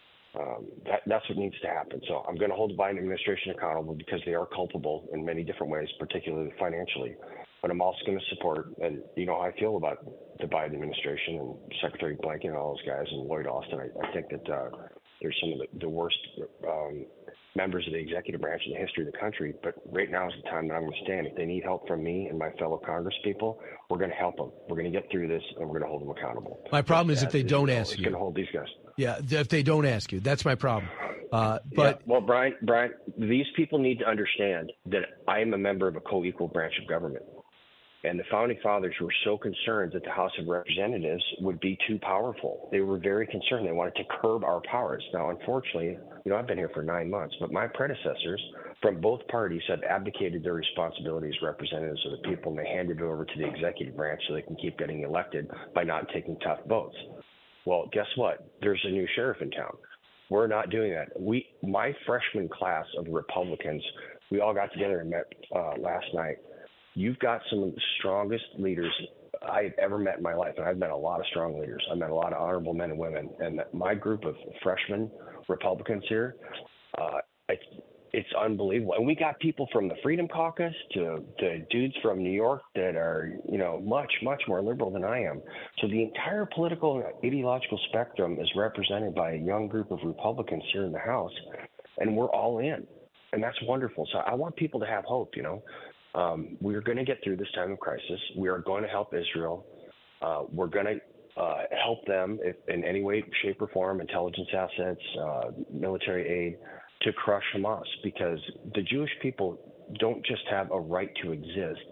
Um, that, that's what needs to happen. So I'm going to hold the Biden administration accountable because they are culpable in many different ways, particularly financially. But I'm also going to support, and you know how I feel about the Biden administration and Secretary Blinken and all those guys and Lloyd Austin. I, I think that uh, they're some of the, the worst um, members of the executive branch in the history of the country. But right now is the time that I'm going to stand. If they need help from me and my fellow Congress people, we're going to help them. We're going to get through this, and we're going to hold them accountable. My problem is if they don't ask you. you. It's going to hold these guys. Yeah, if they don't ask you. That's my problem. Uh, but yeah, well, Brian, Brian, these people need to understand that I am a member of a co-equal branch of government. And the Founding Fathers were so concerned that the House of Representatives would be too powerful. They were very concerned. They wanted to curb our powers. Now, unfortunately, you know, I've been here for nine months, but my predecessors from both parties have abdicated their responsibility as representatives of the people, and they handed it over to the executive branch so they can keep getting elected by not taking tough votes. Well, guess what? There's a new sheriff in town. We're not doing that. We, my freshman class of Republicans, we all got together and met uh, last night. You've got some of the strongest leaders I've ever met in my life, and I've met a lot of strong leaders. I've met a lot of honorable men and women, and my group of freshman Republicans here, uh, it's, it's unbelievable. And we got people from the Freedom Caucus to, to dudes from New York that are, you know, much, much more liberal than I am. So the entire political and ideological spectrum is represented by a young group of Republicans here in the House, and we're all in, and that's wonderful. So I want people to have hope, you know. Um, we're going to get through this time of crisis. We are going to help Israel. Uh, we're going to uh, help them if, in any way, shape, or form, intelligence assets, uh, military aid, to crush Hamas, because the Jewish people don't just have a right to exist.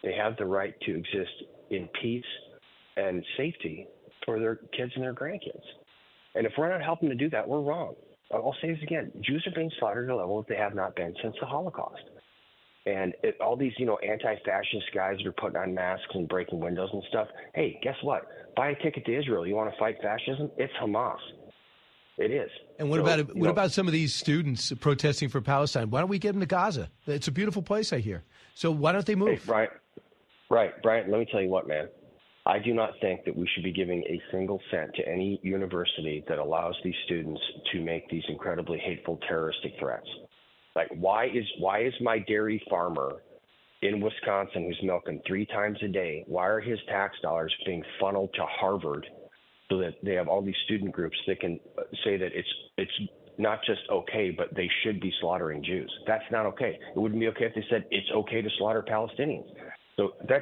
They have the right to exist in peace and safety for their kids and their grandkids. And if we're not helping to do that, we're wrong. I'll say this again. Jews are being slaughtered at a level that they have not been since the Holocaust. And it, all these, you know, anti-fascist guys that are putting on masks and breaking windows and stuff. Hey, guess what? Buy a ticket to Israel. You want to fight fascism? It's Hamas. It is. And what so, about what know, about some of these students protesting for Palestine? Why don't we get them to Gaza? It's a beautiful place, I hear. So why don't they move? Hey, Brian, right, Brian, let me tell you what, man. I do not think that we should be giving a single cent to any university that allows these students to make these incredibly hateful terroristic threats. Like, why is why is my dairy farmer in Wisconsin who's milking three times a day, why are his tax dollars being funneled to Harvard so that they have all these student groups that can say that it's it's not just okay, but they should be slaughtering Jews? That's not okay. It wouldn't be okay if they said it's okay to slaughter Palestinians. So that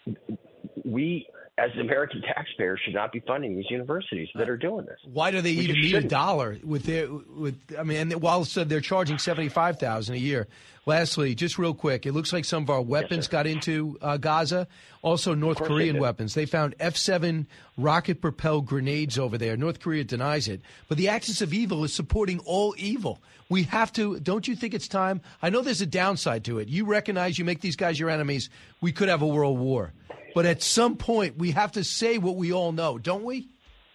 we, as American taxpayers, should not be funding these universities that are doing this. Why do they we even need shouldn't. a dollar with their with? I mean, and while said they're charging seventy five thousand a year. Lastly, just real quick, it looks like some of our weapons yes, got into uh, Gaza. Also, North Korean they weapons. They found F seven rocket propelled grenades over there. North Korea denies it, but the axis of evil is supporting all evil. We have to. Don't you think it's time? I know there's a downside to it. You recognize you make these guys your enemies. We could have a world war. But at some point, we have to say what we all know, don't we?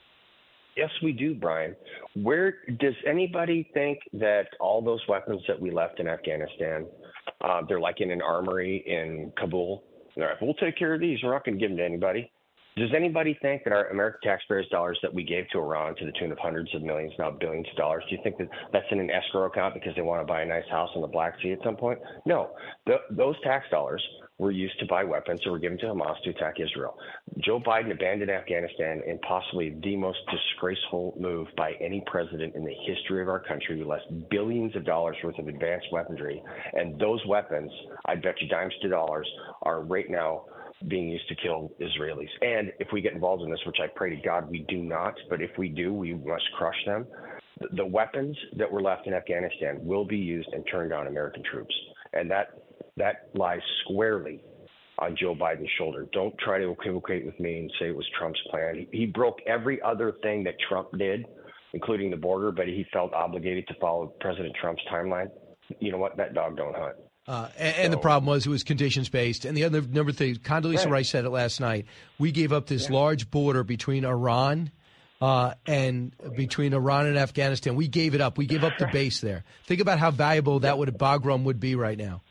Yes, we do, Brian. Where does anybody think that all those weapons that we left in Afghanistan, uh, they're like in an armory in Kabul? They're like, we'll take care of these. We're not going to give them to anybody. Does anybody think that our American taxpayers' dollars that we gave to Iran to the tune of hundreds of millions, now billions of dollars, do you think that that's in an escrow account because they want to buy a nice house in the Black Sea at some point? No. The, those tax dollars were used to buy weapons that were given to Hamas to attack Israel. Joe Biden abandoned Afghanistan in possibly the most disgraceful move by any president in the history of our country. We lost billions of dollars worth of advanced weaponry. And those weapons, I bet you dimes to dollars, are right now being used to kill Israelis. And if we get involved in this, which I pray to God we do not, but if we do, we must crush them. The weapons that were left in Afghanistan will be used and turned on American troops. And that that lies squarely on Joe Biden's shoulder. Don't try to equivocate with me and say it was Trump's plan. He, he broke every other thing that Trump did, including the border, but he felt obligated to follow President Trump's timeline. You know what? That dog don't hunt. Uh, and, and so, the problem was it was conditions-based. And the other number thing, Condoleezza right. Rice said it last night, we gave up this yeah. large border between Iran uh, and between Iran and Afghanistan. We gave it up. We gave up the base there. Think about how valuable that would Bagram would be right now.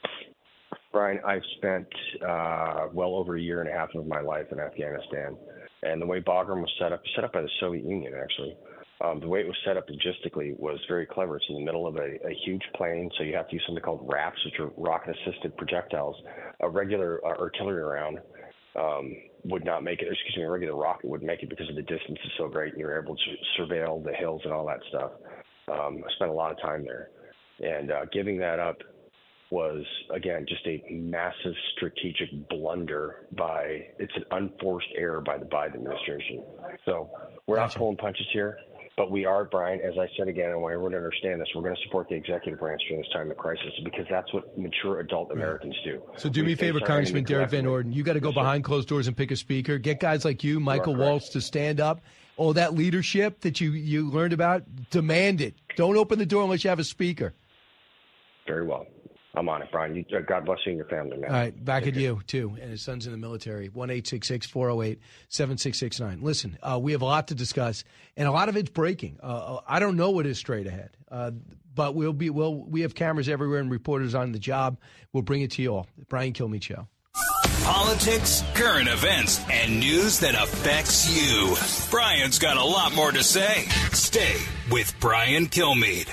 Brian, I've spent uh, well over a year and a half of my life in Afghanistan. And the way Bagram was set up, set up by the Soviet Union, actually, Um, the way it was set up logistically was very clever. It's in the middle of a, a huge plain, so you have to use something called RAPs, which are rocket-assisted projectiles. A regular uh, artillery round um, would not make it, or excuse me, a regular rocket would make it because of the distance is so great, and you're able to surveil the hills and all that stuff. Um, I spent a lot of time there. And uh, giving that up was, again, just a massive strategic blunder by, it's an unforced error by the Biden administration. So we're not pulling punches here. But we are, Brian, as I said again, and I want everyone to understand this, we're going to support the executive branch during this time of crisis because that's what mature adult Americans do. So do we me a favor, Congressman Derek Van Orden. You got to go behind closed doors and pick a speaker. Get guys like you, Michael you Waltz, to stand up. All that leadership that you, you learned about, demand it. Don't open the door unless you have a speaker. Very well. I'm on it, Brian. You, uh, God bless you and your family, man. All right, back Take at care. You, too, and his son's in the military. one eight six six, four oh eight, seven six six nine. Listen, uh, we have a lot to discuss, and a lot of it's breaking. Uh, I don't know what is straight ahead, uh, but we'll be well. We have cameras everywhere and reporters on the job. We'll bring it to you all. Brian Kilmeade Show. Politics, current events, and news that affects you. Brian's got a lot more to say. Stay with Brian Kilmeade.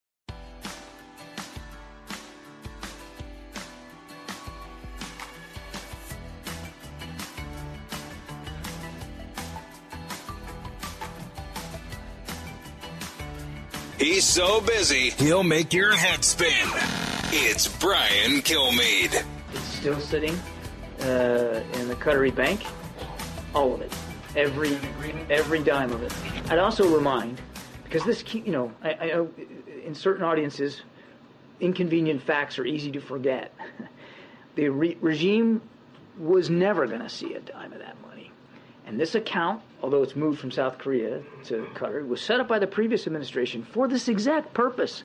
He's so busy, he'll make your head spin. It's Brian Kilmeade. It's still sitting uh, in the Qatari bank. All of it. Every every dime of it. I'd also remind, because this, you know, I, I know in certain audiences, inconvenient facts are easy to forget. The re- regime was never going to see a dime of that money. And this account, although it's moved from South Korea to Qatar, was set up by the previous administration for this exact purpose.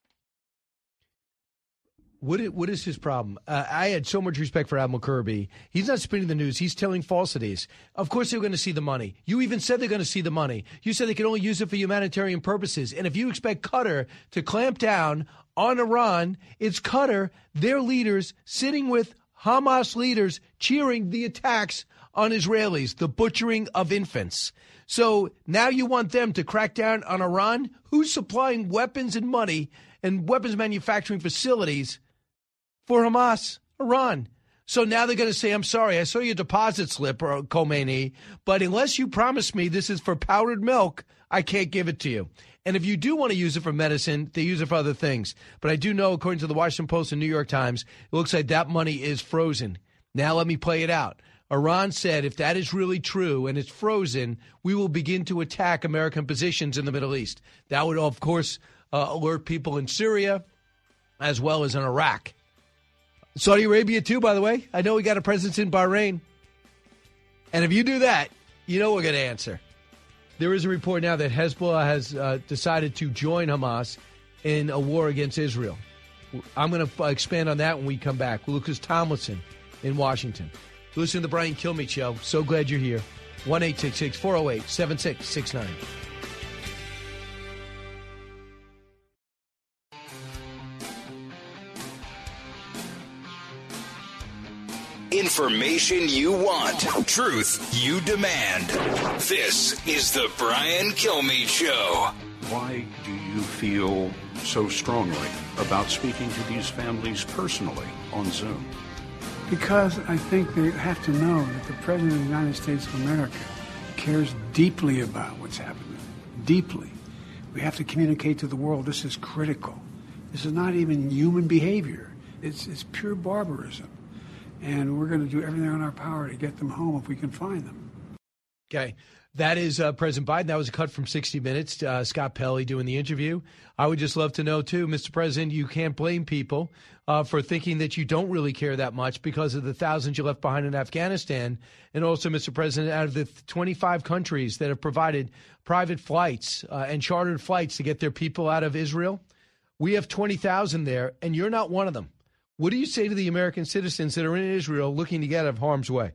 What is, what is his problem? Uh, I had so much respect for Admiral Kirby. He's not spinning the news. He's telling falsities. Of course they're going to see the money. You even said they're going to see the money. You said they can only use it for humanitarian purposes. And if you expect Qatar to clamp down on Iran, it's Qatar, their leaders, sitting with Hamas leaders, cheering the attacks on Israelis, the butchering of infants. So now you want them to crack down on Iran? Who's supplying weapons and money and weapons manufacturing facilities for Hamas? Iran. So now they're going to say, I'm sorry, I saw your deposit slip, or Khomeini, but unless you promise me this is for powdered milk, I can't give it to you. And if you do want to use it for medicine, they use it for other things. But I do know, according to the Washington Post and New York Times, it looks like that money is frozen. Now let me play it out. Iran said if that is really true and it's frozen, we will begin to attack American positions in the Middle East. That would, of course, uh, alert people in Syria as well as in Iraq. Saudi Arabia, too, by the way. I know we got a presence in Bahrain. And if you do that, you know we're going to answer. There is a report now that Hezbollah has uh, decided to join Hamas in a war against Israel. I'm going to expand on that when we come back. Lucas Tomlinson in Washington. Listen to the Brian Kilmeade Show. So glad you're here. one eight six six, four oh eight, seven six six nine. Information you want. Truth you demand. This is the Brian Kilmeade Show. Why do you feel so strongly about speaking to these families personally on Zoom? Because I think they have to know that the President of the United States of America cares deeply about what's happening. Deeply. We have to communicate to the world this is critical. This is not even human behavior. It's, it's pure barbarism. And we're going to do everything in our power to get them home if we can find them. Okay. That is uh, President Biden. That was a cut from sixty minutes. Uh, Scott Pelley doing the interview. I would just love to know, too, Mister President, you can't blame people uh, for thinking that you don't really care that much because of the thousands you left behind in Afghanistan. And also, Mister President, out of the twenty-five countries that have provided private flights uh, and chartered flights to get their people out of Israel, we have twenty thousand there, and you're not one of them. What do you say to the American citizens that are in Israel looking to get out of harm's way?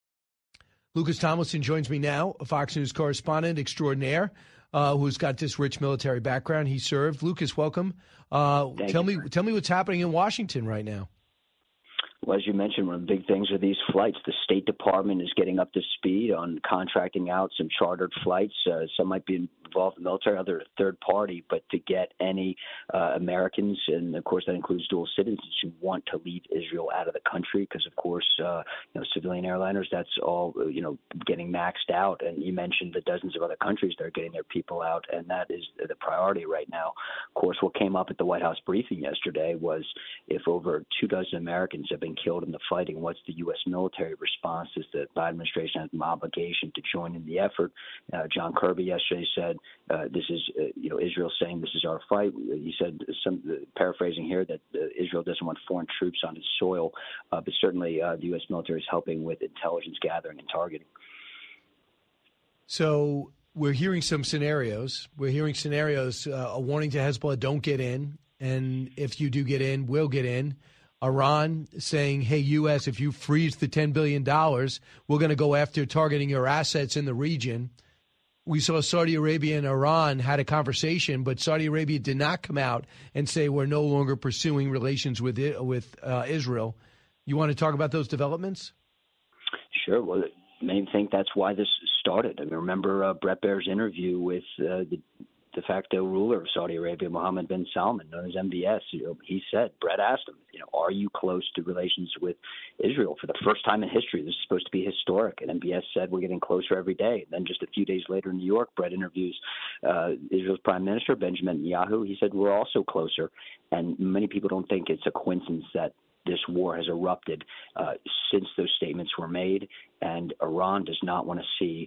Lucas Tomlinson joins me now, a Fox News correspondent extraordinaire uh, who's got this rich military background. He served. Lucas, welcome. Uh, tell me, tell me what's happening in Washington right now. Well, as you mentioned, one of the big things are these flights. The State Department is getting up to speed on contracting out some chartered flights. Uh, some might be involved in the military, other third party, but to get any uh, Americans, and of course that includes dual citizens, who want to leave Israel out of the country, because of course, uh, you know, civilian airliners, that's all, you know, getting maxed out. And you mentioned the dozens of other countries that are getting their people out, and that is the priority right now. Of course, what came up at the White House briefing yesterday was if over two dozen Americans have been killed in the fighting, what's the U S military response? Is the Biden administration has an obligation to join in the effort? Uh, John Kirby yesterday said, uh, this is, uh, you know, Israel saying this is our fight. He said, some uh, paraphrasing here, that uh, Israel doesn't want foreign troops on its soil, uh, but certainly uh, the U S military is helping with intelligence gathering and targeting. So we're hearing some scenarios. We're hearing scenarios, uh, a warning to Hezbollah, don't get in. And if you do get in, we'll get in. Iran saying, hey, U S, if you freeze the ten billion dollars, we're going to go after targeting your assets in the region. We saw Saudi Arabia and Iran had a conversation, but Saudi Arabia did not come out and say we're no longer pursuing relations with it, with uh, Israel. You want to talk about those developments? Sure. Well, I may think that's why this started. I mean, remember uh, Bret Baier's interview with uh, the de facto ruler of Saudi Arabia, Mohammed bin Salman, known as M B S. You know, he said, Bret asked him, you know, are you close to relations with Israel? For the first time in history, this is supposed to be historic. And M B S said, we're getting closer every day. And then just a few days later in New York, Bret interviews uh, Israel's Prime Minister, Benjamin Netanyahu. He said, we're also closer. And many people don't think it's a coincidence that this war has erupted uh, since those statements were made. And Iran does not want to see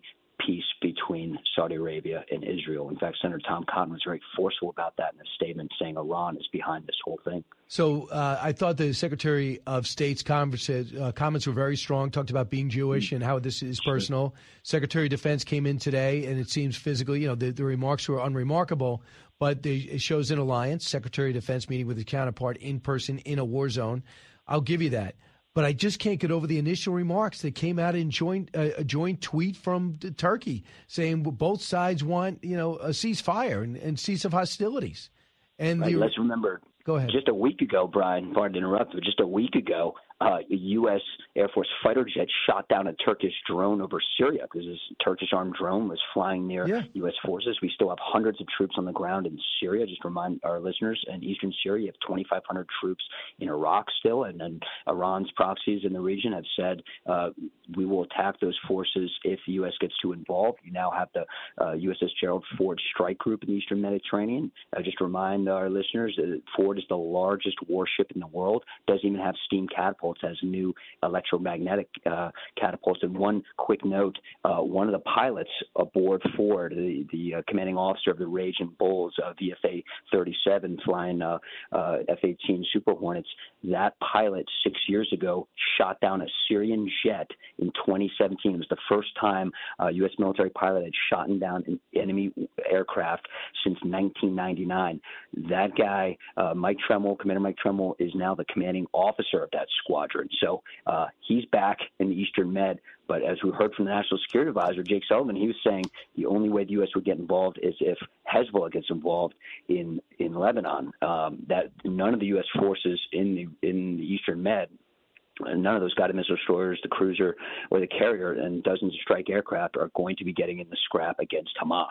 peace between Saudi Arabia and Israel. In fact, Senator Tom Cotton was very forceful about that in a statement, saying Iran is behind this whole thing. So uh, I thought the Secretary of State's converse, uh, comments were very strong, talked about being Jewish mm-hmm. and how this is personal. Secretary of Defense came in today, and it seems physically, you know, the, the remarks were unremarkable, but they, it shows an alliance. Secretary of Defense meeting with his counterpart in person in a war zone. I'll give you that. But I just can't get over the initial remarks that came out in joint, uh, a joint tweet from Turkey saying both sides want, you know, a ceasefire and, and cease of hostilities. And right, the, let's remember, go ahead. Just a week ago, Brian, pardon to interrupt, but just a week ago, uh, a U S Air Force fighter jet shot down a Turkish drone over Syria because this Turkish armed drone was flying near yeah. U S forces. We still have hundreds of troops on the ground in Syria. Just remind our listeners, in eastern Syria, you have twenty-five hundred troops in Iraq still, and then Iran's proxies in the region have said uh, we will attack those forces if the U S gets too involved. You now have the uh, U S S Gerald Ford Strike Group in the eastern Mediterranean. Uh, just remind our listeners that Ford is the largest warship in the world, doesn't even have steam catapults, has new electromagnetic uh, catapults. And one quick note, uh, one of the pilots aboard Ford, the, the uh, commanding officer of the Raging Bulls, uh, V F A thirty-seven, flying uh, uh, F eighteen Super Hornets, that pilot six years ago shot down a Syrian jet in twenty seventeen. It was the first time a U S military pilot had shot down an enemy aircraft since nineteen ninety-nine. That guy, uh, Mike Tremmel, Commander Mike Tremmel, is now the commanding officer of that squadron. So uh, he's back in the Eastern Med. But as we heard from the National Security Advisor, Jake Sullivan, he was saying the only way the U S would get involved is if Hezbollah gets involved in, in Lebanon. Um, that none of the U S forces in the in the Eastern Med, none of those Guided Missile Destroyers, the cruiser or the carrier, and dozens of strike aircraft are going to be getting in the scrap against Hamas.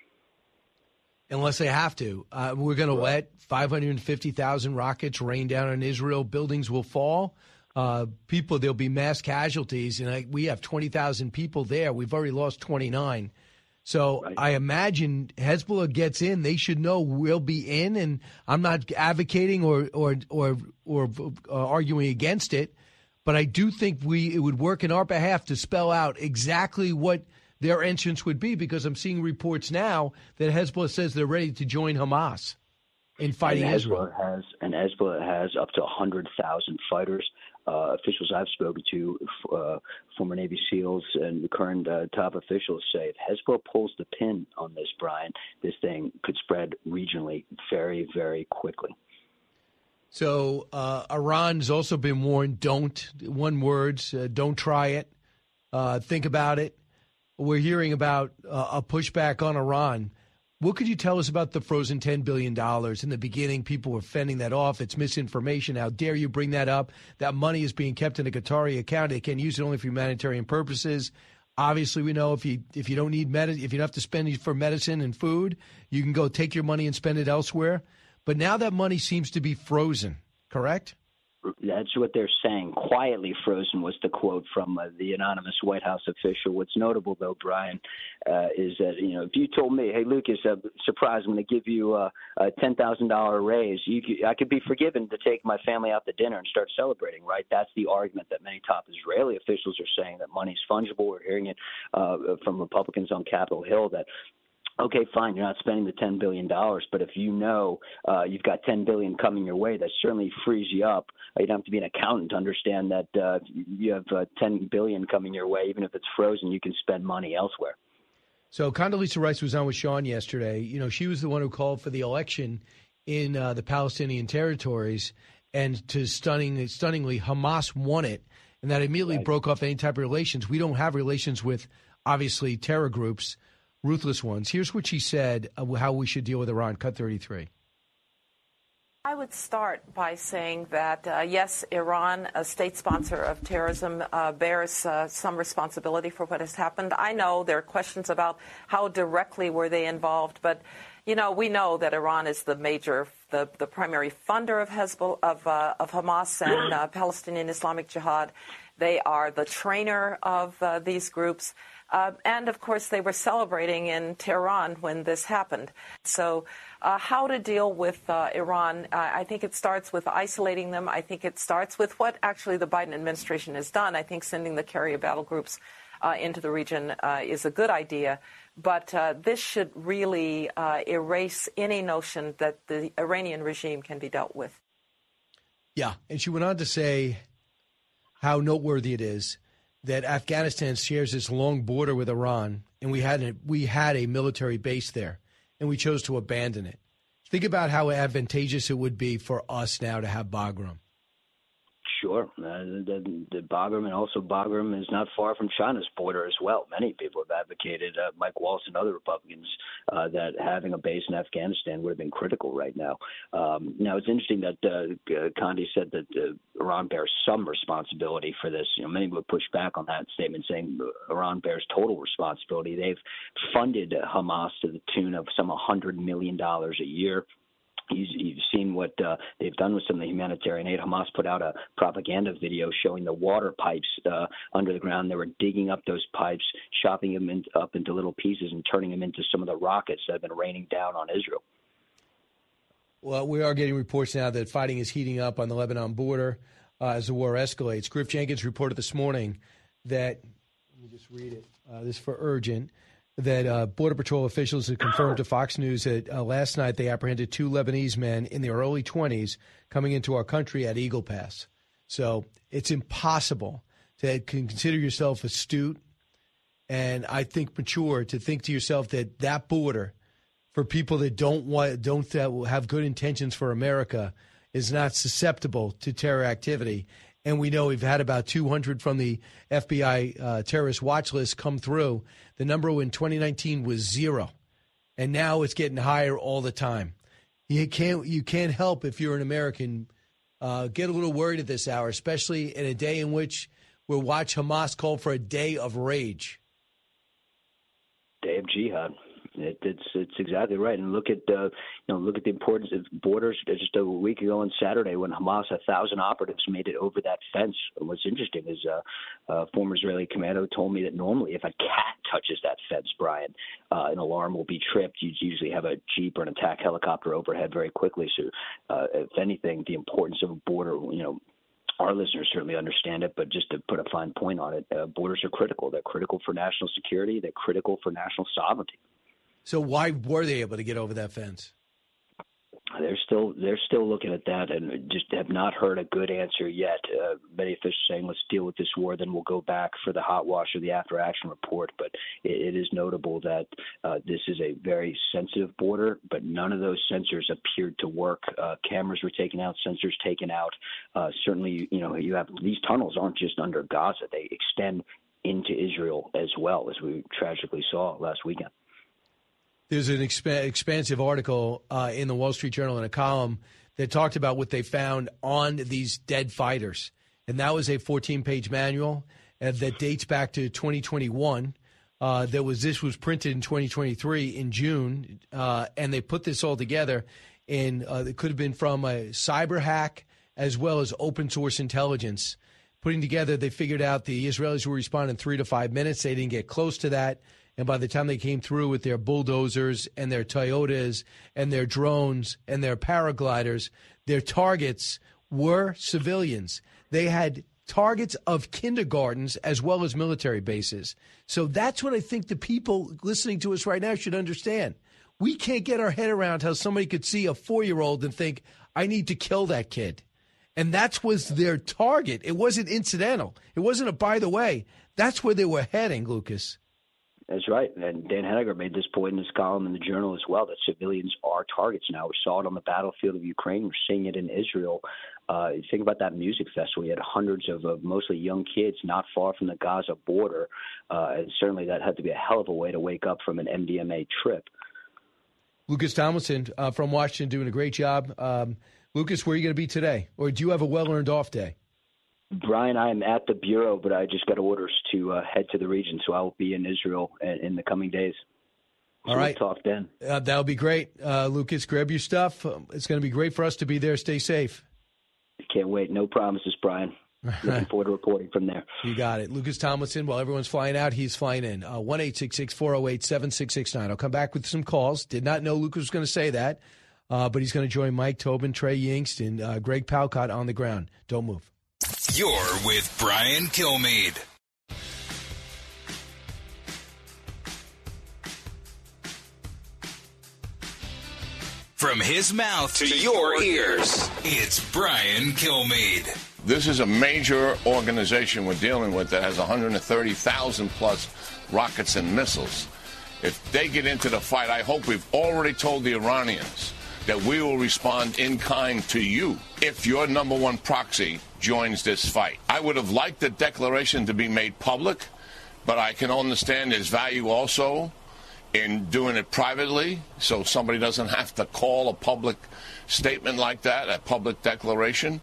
Unless they have to. Uh, we're going to let five hundred fifty thousand rockets rain down on Israel. Buildings will fall. Uh, people, there'll be mass casualties. And I, we have twenty thousand people there. We've already lost twenty-nine. So right. I imagine Hezbollah gets in. They should know we'll be in. And I'm not advocating or or or, or uh, arguing against it. But I do think we it would work in our behalf to spell out exactly what their entrance would be, because I'm seeing reports now that Hezbollah says they're ready to join Hamas in fighting and Israel. Hezbollah has, and Hezbollah has up to one hundred thousand fighters. Uh, officials I've spoken to, uh, former Navy SEALs and the current uh, top officials, say if Hezbollah pulls the pin on this, Brian, this thing could spread regionally very, very quickly. So uh, Iran's also been warned, don't, one words, uh, don't try it, uh, think about it. We're hearing about uh, a pushback on Iran. What could you tell us about the frozen ten billion dollars? In the beginning, people were fending that off. It's misinformation. How dare you bring that up? That money is being kept in a Qatari account. They can use it only for humanitarian purposes. Obviously, we know if you if you don't need med- if you don't have to spend it for medicine and food, you can go take your money and spend it elsewhere. But now that money seems to be frozen, correct? That's what they're saying. Quietly frozen was the quote from uh, the anonymous White House official. What's notable, though, Brian, uh, is that, you know, if you told me, hey, Lucas, uh, surprise, I'm going to give you uh, a ten thousand dollars raise, you could, I could be forgiven to take my family out to dinner and start celebrating, right? That's the argument that many top Israeli officials are saying, that money's fungible. We're hearing it uh, from Republicans on Capitol Hill that, okay, fine, you're not spending the ten billion dollars, but if you know uh, you've got ten billion dollars coming your way, that certainly frees you up. You don't have to be an accountant to understand that uh, you have uh, ten billion dollars coming your way. Even if it's frozen, you can spend money elsewhere. So Condoleezza Rice was on with Sean yesterday. You know, she was the one who called for the election in uh, the Palestinian territories, and to stunning, stunningly, Hamas won it, and that immediately right. broke off any type of relations. We don't have relations with, obviously, terror groups. Ruthless ones. Here's what she said, uh, how we should deal with Iran. Cut thirty-three. I would start by saying that, uh, yes, Iran, a state sponsor of terrorism, uh, bears uh, some responsibility for what has happened. I know there are questions about how directly were they involved, but, you know, we know that Iran is the major, the, the primary funder of Hezbollah, of, uh, of Hamas and uh, Palestinian Islamic Jihad. They are the trainer of uh, these groups. Uh, and, of course, they were celebrating in Tehran when this happened. So uh, how to deal with uh, Iran, uh, I think it starts with isolating them. I think it starts with what actually the Biden administration has done. I think sending the carrier battle groups uh, into the region uh, is a good idea. But uh, this should really uh, erase any notion that the Iranian regime can be dealt with. Yeah, and she went on to say how noteworthy it is that Afghanistan shares this long border with Iran, and we had a, we had a military base there, and we chose to abandon it. Think about how advantageous it would be for us now to have Bagram. Sure. Uh, the, the Bagram and also Bagram is not far from China's border as well. Many people have advocated, uh, Mike Waltz and other Republicans, uh, that having a base in Afghanistan would have been critical right now. Um, now, it's interesting that uh, Condi said that uh, Iran bears some responsibility for this. You know, many would push back on that statement, saying Iran bears total responsibility. They've funded Hamas to the tune of some one hundred million dollars a year. You've seen what uh, they've done with some of the humanitarian aid. Hamas put out a propaganda video showing the water pipes uh, under the ground. They were digging up those pipes, chopping them in, up into little pieces and turning them into some of the rockets that have been raining down on Israel. Well, we are getting reports now that fighting is heating up on the Lebanon border uh, as the war escalates. Griff Jenkins reported this morning that, let me just read it, uh, this is for Urgent, that uh, Border Patrol officials had confirmed to Fox News that uh, last night they apprehended two Lebanese men in their early twenties coming into our country at Eagle Pass. So it's impossible to consider yourself astute and I think mature to think to yourself that that border for people that don't want, don't have good intentions for America is not susceptible to terror activity. And we know we've had about two hundred from the F B I uh, terrorist watch list come through. The number in twenty nineteen was zero, and now it's getting higher all the time. You can't you can't help if you're an American uh, get a little worried at this hour, especially in a day in which we'll watch Hamas call for a day of rage. Day of jihad. It, it's it's exactly right, and look at uh, you know look at the importance of borders. Just a week ago on Saturday, when Hamas, a thousand operatives made it over that fence. And what's interesting is uh, a former Israeli commando told me that normally, if a cat touches that fence, Brian, uh, an alarm will be tripped. You usually have a jeep or an attack helicopter overhead very quickly. So, uh, if anything, the importance of a border, you know. Our listeners certainly understand it, but just to put a fine point on it, uh, borders are critical. They're critical for national security. They're critical for national sovereignty. So why were they able to get over that fence? They're still they're still looking at that and just have not heard a good answer yet. Uh, many officials saying, let's deal with this war, then we'll go back for the hot wash or the after-action report. But it, it is notable that uh, this is a very sensitive border, but none of those sensors appeared to work. Uh, cameras were taken out, sensors taken out. Uh, certainly, you know, you have these tunnels aren't just under Gaza. They extend into Israel as well, as we tragically saw last weekend. There's an exp- expansive article uh, in the Wall Street Journal in a column that talked about what they found on these dead fighters. And that was a fourteen-page manual uh, that dates back to twenty twenty-one. Uh, there was This was printed in twenty twenty-three in June, uh, and they put this all together. And uh, it could have been from a cyber hack as well as open-source intelligence. Putting together, they figured out the Israelis would respond in three to five minutes. They didn't get close to that. And by the time they came through with their bulldozers and their Toyotas and their drones and their paragliders, their targets were civilians. They had targets of kindergartens as well as military bases. So that's what I think the people listening to us right now should understand. We can't get our head around how somebody could see a four-year-old and think, I need to kill that kid. And that was their target. It wasn't incidental. It wasn't a by the way. That's where they were heading, Lucas. That's right. And Dan Henniger made this point in his column in the Journal as well, that civilians are targets now. We saw it on the battlefield of Ukraine. We're seeing it in Israel. Uh, think about that music festival. You had hundreds of, of mostly young kids not far from the Gaza border. Uh, and certainly that had to be a hell of a way to wake up from an M D M A trip. Lucas Tomlinson uh, from Washington doing a great job. Um, Lucas, where are you going to be today? Or do you have a well-earned off day? Brian, I am at the Bureau, but I just got orders to uh, head to the region, so I will be in Israel in, in the coming days. So All right. We'll talk then. Uh, that'll be great. Uh, Lucas, grab your stuff. Um, it's going to be great for us to be there. Stay safe. Can't wait. No promises, Brian. Looking forward to reporting from there. You got it. Lucas Tomlinson, while everyone's flying out, he's flying in. Uh, one eight six six, four oh eight, seven six six nine. I'll come back with some calls. Did not know Lucas was going to say that, uh, but he's going to join Mike Tobin, Trey Yingst, and uh, Greg Palcott on the ground. Don't move. You're with Brian Kilmeade. From his mouth to your ears, it's Brian Kilmeade. This is a major organization we're dealing with that has one hundred thirty thousand plus rockets and missiles. If they get into the fight, I hope we've already told the Iranians that we will respond in kind to you if your number one proxy joins this fight. I would have liked the declaration to be made public, but I can understand there's value also in doing it privately, so somebody doesn't have to call a public statement like that, a public declaration.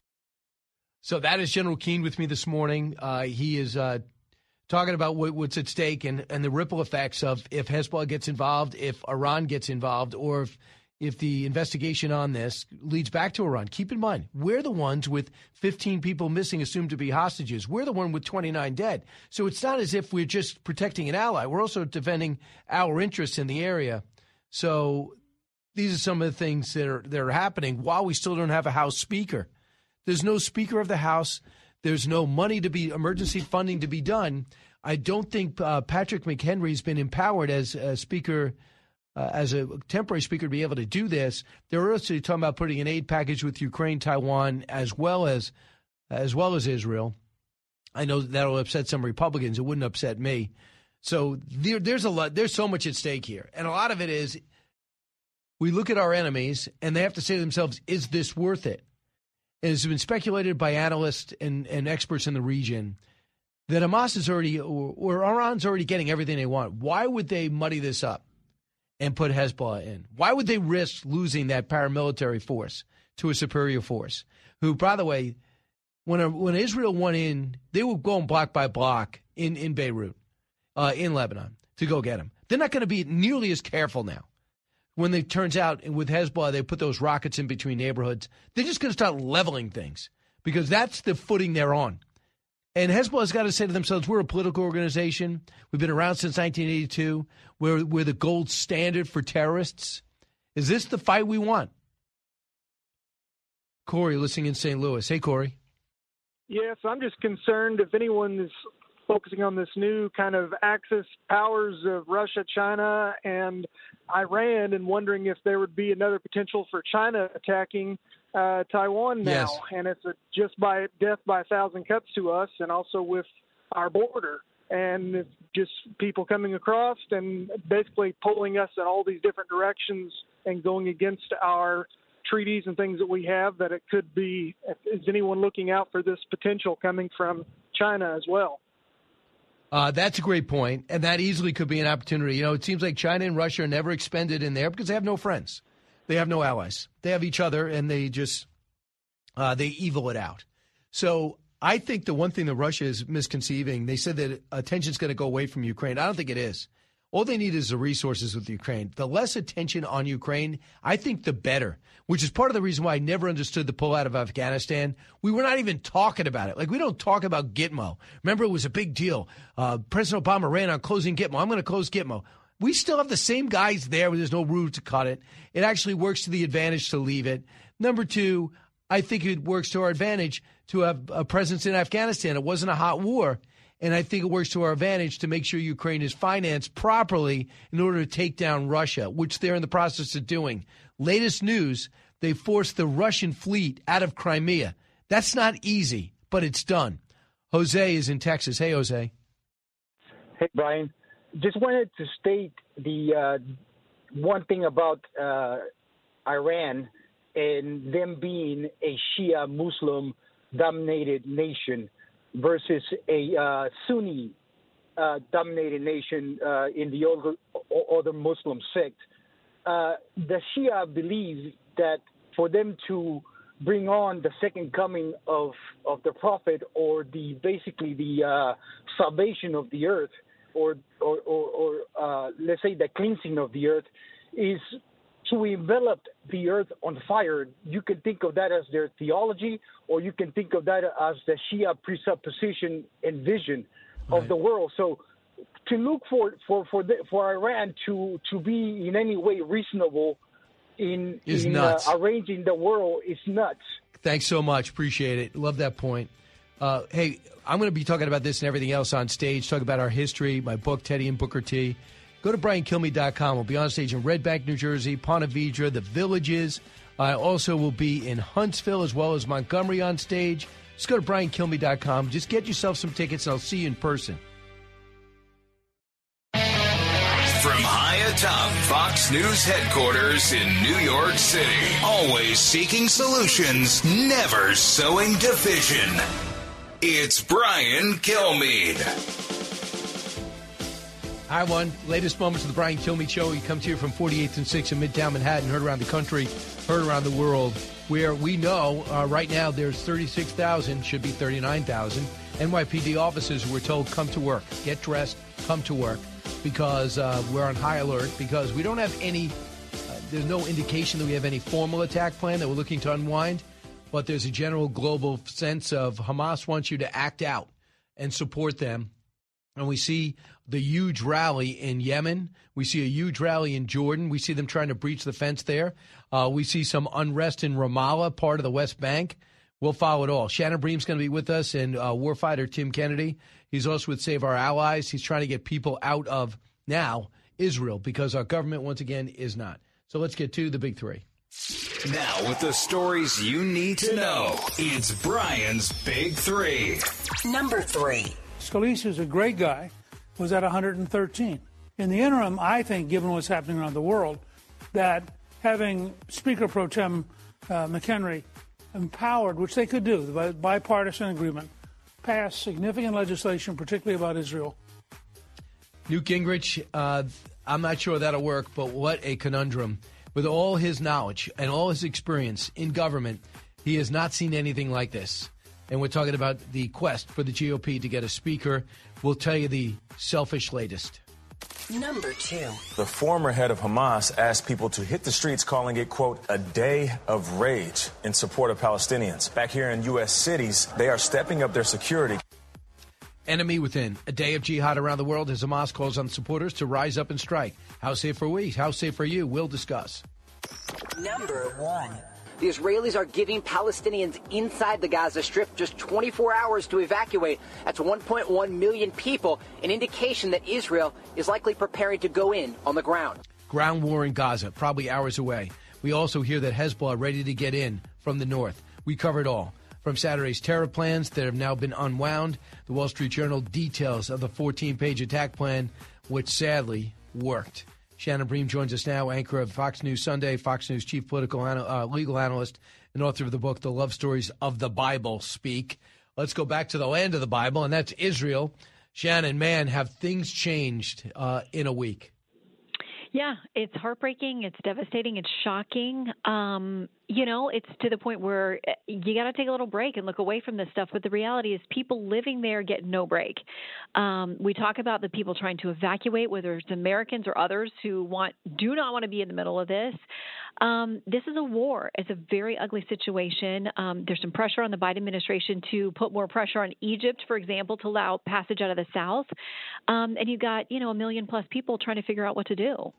So that is General Keane with me this morning. Uh, he is uh, talking about what, what's at stake and, and the ripple effects of if Hezbollah gets involved, if Iran gets involved, or if if the investigation on this leads back to Iran. Keep in mind, we're the ones with fifteen people missing, assumed to be hostages. We're the one with twenty-nine dead. So it's not as if we're just protecting an ally. We're also defending our interests in the area. So these are some of the things that are, that are happening while we still don't have a House Speaker. There's no Speaker of the House. There's no money to be, emergency funding to be done. I don't think uh, Patrick McHenry has been empowered as a Speaker Uh, as a temporary speaker to be able to do this. They're also talking about putting an aid package with Ukraine, Taiwan, as well as as well as Israel. I know that'll upset some Republicans. It wouldn't upset me. So there, there's a lot. There's so much at stake here, and a lot of it is we look at our enemies, and they have to say to themselves, "Is this worth it?" And it's been speculated by analysts and, and experts in the region that Hamas is already, or, or Iran's already getting everything they want. Why would they muddy this up and put Hezbollah in? Why would they risk losing that paramilitary force to a superior force? Who, by the way, when a, when Israel went in, they were going block by block in, in Beirut, uh, in Lebanon, to go get them. They're not going to be nearly as careful now. When it turns out with Hezbollah, they put those rockets in between neighborhoods, they're just going to start leveling things because that's the footing they're on. And Hezbollah's got to say to themselves, we're a political organization. We've been around since nineteen eighty-two. We're, we're the gold standard for terrorists. Is this the fight we want? Corey, listening in Saint Louis. Hey, Corey. Yes, I'm just concerned if anyone is focusing on this new kind of axis powers of Russia, China, and Iran, and wondering if there would be another potential for China attacking uh, Taiwan now. Yes. And it's a, just by death by a thousand cuts to us, and also with our border. And it's just people coming across and basically pulling us in all these different directions and going against our treaties and things that we have, that it could be, is anyone looking out for this potential coming from China as well? Uh, that's a great point, and that easily could be an opportunity. You know, it seems like China and Russia are never expended in there because they have no friends. They have no allies. They have each other, and they just uh, they evil it out. So I think the one thing that Russia is misconceiving, they said that attention's going to go away from Ukraine. I don't think it is. All they need is the resources with Ukraine. The less attention on Ukraine, I think the better, which is part of the reason why I never understood the pull out of Afghanistan. We were not even talking about it. Like, we don't talk about Gitmo. Remember, it was a big deal. Uh, President Obama ran on closing Gitmo. I'm going to close Gitmo. We still have the same guys there. There's no room to cut it. It actually works to the advantage to leave it. Number two, I think it works to our advantage to have a presence in Afghanistan. It wasn't a hot war. And I think it works to our advantage to make sure Ukraine is financed properly in order to take down Russia, which they're in the process of doing. Latest news, they forced the Russian fleet out of Crimea. That's not easy, but it's done. Jose is in Texas. Hey, Jose. Hey, Brian. Just wanted to state the uh, one thing about uh, Iran and them being a Shia Muslim-dominated nation versus a uh, Sunni-dominated uh, nation uh, in the other, other Muslim sect. Uh, the Shia believe that for them to bring on the second coming of, of the Prophet, or the basically the uh, salvation of the earth, or or, or, or uh, let's say the cleansing of the earth, is to envelop the earth on fire. You can think of that as their theology, or you can think of that as the Shia presupposition and vision right. of the world. So to look for for for, the, for Iran to, to be in any way reasonable in, in uh, arranging the world is nuts. Thanks so much. Appreciate it. Love that point. Uh, hey, I'm going to be talking about this and everything else on stage, talk about our history, my book, Teddy and Booker T. Go to brian kilmeade dot com. We'll be on stage in Red Bank, New Jersey, Ponte Vedra, the Villages. I also will be in Huntsville as well as Montgomery on stage. Just go to brian kilmeade dot com. Just get yourself some tickets, and I'll see you in person. From high atop Fox News headquarters in New York City, always seeking solutions, never sowing division. It's Brian Kilmeade. Hi, one. Latest moments of the Brian Kilmeade Show. We come to you from forty-eighth and sixth in Midtown Manhattan, heard around the country, heard around the world, where we know uh, right now there's thirty-six thousand, should be thirty-nine thousand, N Y P D officers who were told, come to work, get dressed, come to work, because uh, we're on high alert, because we don't have any, uh, there's no indication that we have any formal attack plan that we're looking to unwind, but there's a general global sense of Hamas wants you to act out and support them. And we see the huge rally in Yemen. We see a huge rally in Jordan. We see them trying to breach the fence there. Uh, we see some unrest in Ramallah, part of the West Bank. We'll follow it all. Shannon Bream's going to be with us, and uh, warfighter Tim Kennedy. He's also with Save Our Allies. He's trying to get people out of, now, Israel, because our government, once again, is not. So let's get to the big three. Now, with the stories you need to know, it's Brian's Big Three. Number three. Scalise is a great guy, was at one hundred thirteen. In the interim, I think, given what's happening around the world, that having Speaker Pro Tem uh, McHenry empowered, which they could do, by bipartisan agreement, pass significant legislation, particularly about Israel. Newt Gingrich, uh, I'm not sure that'll work, but what a conundrum. With all his knowledge and all his experience in government, he has not seen anything like this. And we're talking about the quest for the G O P to get a speaker. We'll tell you the selfish latest. Number two. The former head of Hamas asked people to hit the streets, calling it, quote, a day of rage in support of Palestinians. Back here in U S cities, they are stepping up their security. Enemy within. A day of jihad around the world as Hamas calls on supporters to rise up and strike. How safe are we? How safe are you? We'll discuss. Number one. The Israelis are giving Palestinians inside the Gaza Strip just twenty-four hours to evacuate. That's one point one million people, an indication that Israel is likely preparing to go in on the ground. Ground war in Gaza, probably hours away. We also hear that Hezbollah ready to get in from the north. We covered all. From Saturday's terror plans that have now been unwound, the Wall Street Journal details of the fourteen-page attack plan, which sadly worked. Shannon Bream joins us now, anchor of Fox News Sunday, Fox News chief political uh, legal analyst, and author of the book, The Love Stories of the Bible Speak. Let's go back to the land of the Bible, and that's Israel. Shannon, man, have things changed uh, in a week? Yeah, it's heartbreaking. It's devastating. It's shocking. Um, you know, it's to the point where you got to take a little break and look away from this stuff. But the reality is people living there get no break. Um, we talk about the people trying to evacuate, whether it's Americans or others who want do not want to be in the middle of this. Um, this is a war. It's a very ugly situation. Um, there's some pressure on the Biden administration to put more pressure on Egypt, for example, to allow passage out of the south. Um, and you've got, you know, a million plus people trying to figure out what to do.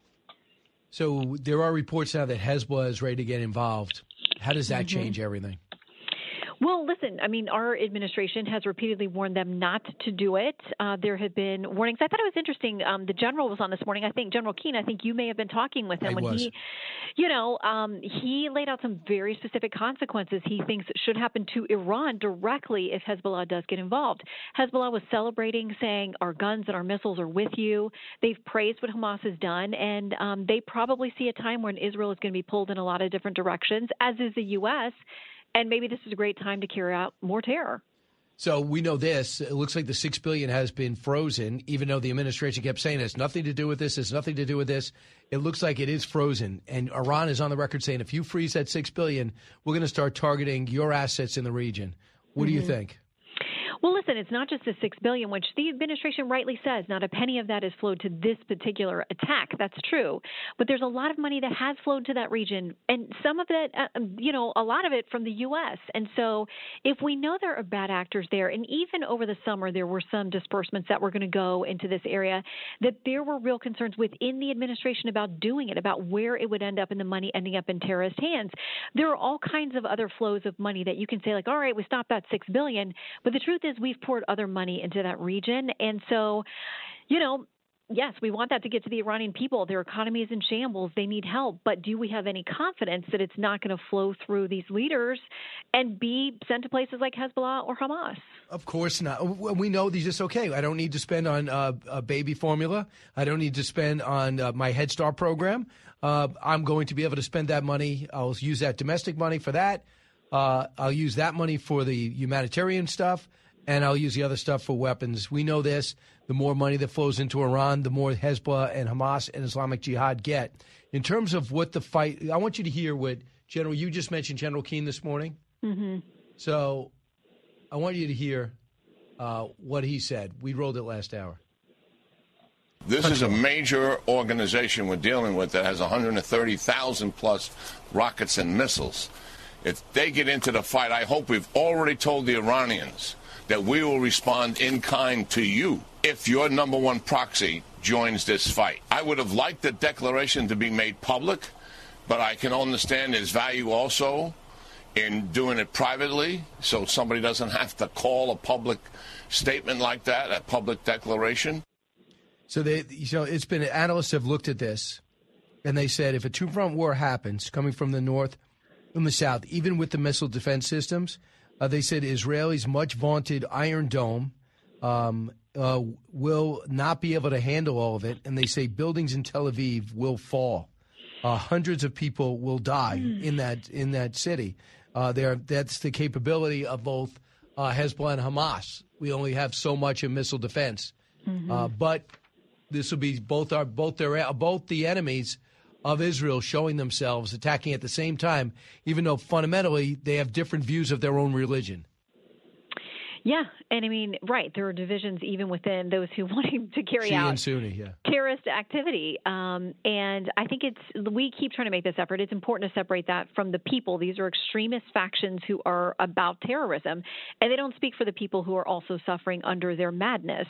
So there are reports now that Hezbollah is ready to get involved. How does that mm-hmm. change everything? Well, listen, I mean, our administration has repeatedly warned them not to do it. Uh, there have been warnings. I thought it was interesting. Um, the general was on this morning. I think General Keane, I think you may have been talking with him I when was. he, you know, um, he laid out some very specific consequences he thinks should happen to Iran directly if Hezbollah does get involved. Hezbollah was celebrating, saying our guns and our missiles are with you. They've praised what Hamas has done, and um, they probably see a time when Israel is going to be pulled in a lot of different directions, as is the U S, and maybe this is a great time to carry out more terror. So we know this. It looks like the six billion dollars has been frozen, even though the administration kept saying it has nothing to do with this, it's nothing to do with this. It looks like it is frozen. And Iran is on the record saying, if you freeze that six billion dollars, we're going to start targeting your assets in the region. What mm-hmm. do you think? Well, listen, it's not just the six billion dollars, which the administration rightly says not a penny of that has flowed to this particular attack. That's true. But there's a lot of money that has flowed to that region, and some of it, uh, you know, a lot of it from the U S. And so if we know there are bad actors there, and even over the summer there were some disbursements that were going to go into this area, that there were real concerns within the administration about doing it, about where it would end up and the money ending up in terrorist hands. There are all kinds of other flows of money that you can say, like, all right, we stopped that six billion dollars. But the truth is we've poured other money into that region. And so, you know, yes, we want that to get to the Iranian people. Their economy is in shambles. They need help. But do we have any confidence that it's not going to flow through these leaders and be sent to places like Hezbollah or Hamas? Of course not. We know these just okay. I don't need to spend on uh, a baby formula. I don't need to spend on uh, my Head Start program. Uh, I'm going to be able to spend that money. I'll use that domestic money for that. Uh, I'll use that money for the humanitarian stuff, and I'll use the other stuff for weapons. We know this. The more money that flows into Iran, the more Hezbollah and Hamas and Islamic Jihad get. In terms of what the fight, I want you to hear what General, you just mentioned General Keane this morning. Mm-hmm. So I want you to hear uh, what he said. We rolled it last hour. This is a major organization we're dealing with that has one hundred thirty thousand plus rockets and missiles. If they get into the fight, I hope we've already told the Iranians that we will respond in kind to you if your number one proxy joins this fight. I would have liked the declaration to be made public, but I can understand there's value also in doing it privately so somebody doesn't have to call a public statement like that, a public declaration. So they, you know, it's been, analysts have looked at this, and they said if a two-front war happens coming from the north and the south, even with the missile defense systems, uh, they said Israel's much vaunted Iron Dome um, uh, will not be able to handle all of it, and they say buildings in Tel Aviv will fall. Uh, hundreds of people will die mm. in that in that city. Uh, there, that's the capability of both uh, Hezbollah and Hamas. We only have so much in missile defense, mm-hmm. uh, but this will be both our both their both the enemies of Israel showing themselves attacking at the same time, even though fundamentally they have different views of their own religion. Yeah, and I mean, right, there are divisions even within those who want to carry Shia out and Sunni, yeah. terrorist activity. Um, and I think it's we keep trying to make this effort. It's important to separate that from the people. These are extremist factions who are about terrorism, and they don't speak for the people who are also suffering under their madness.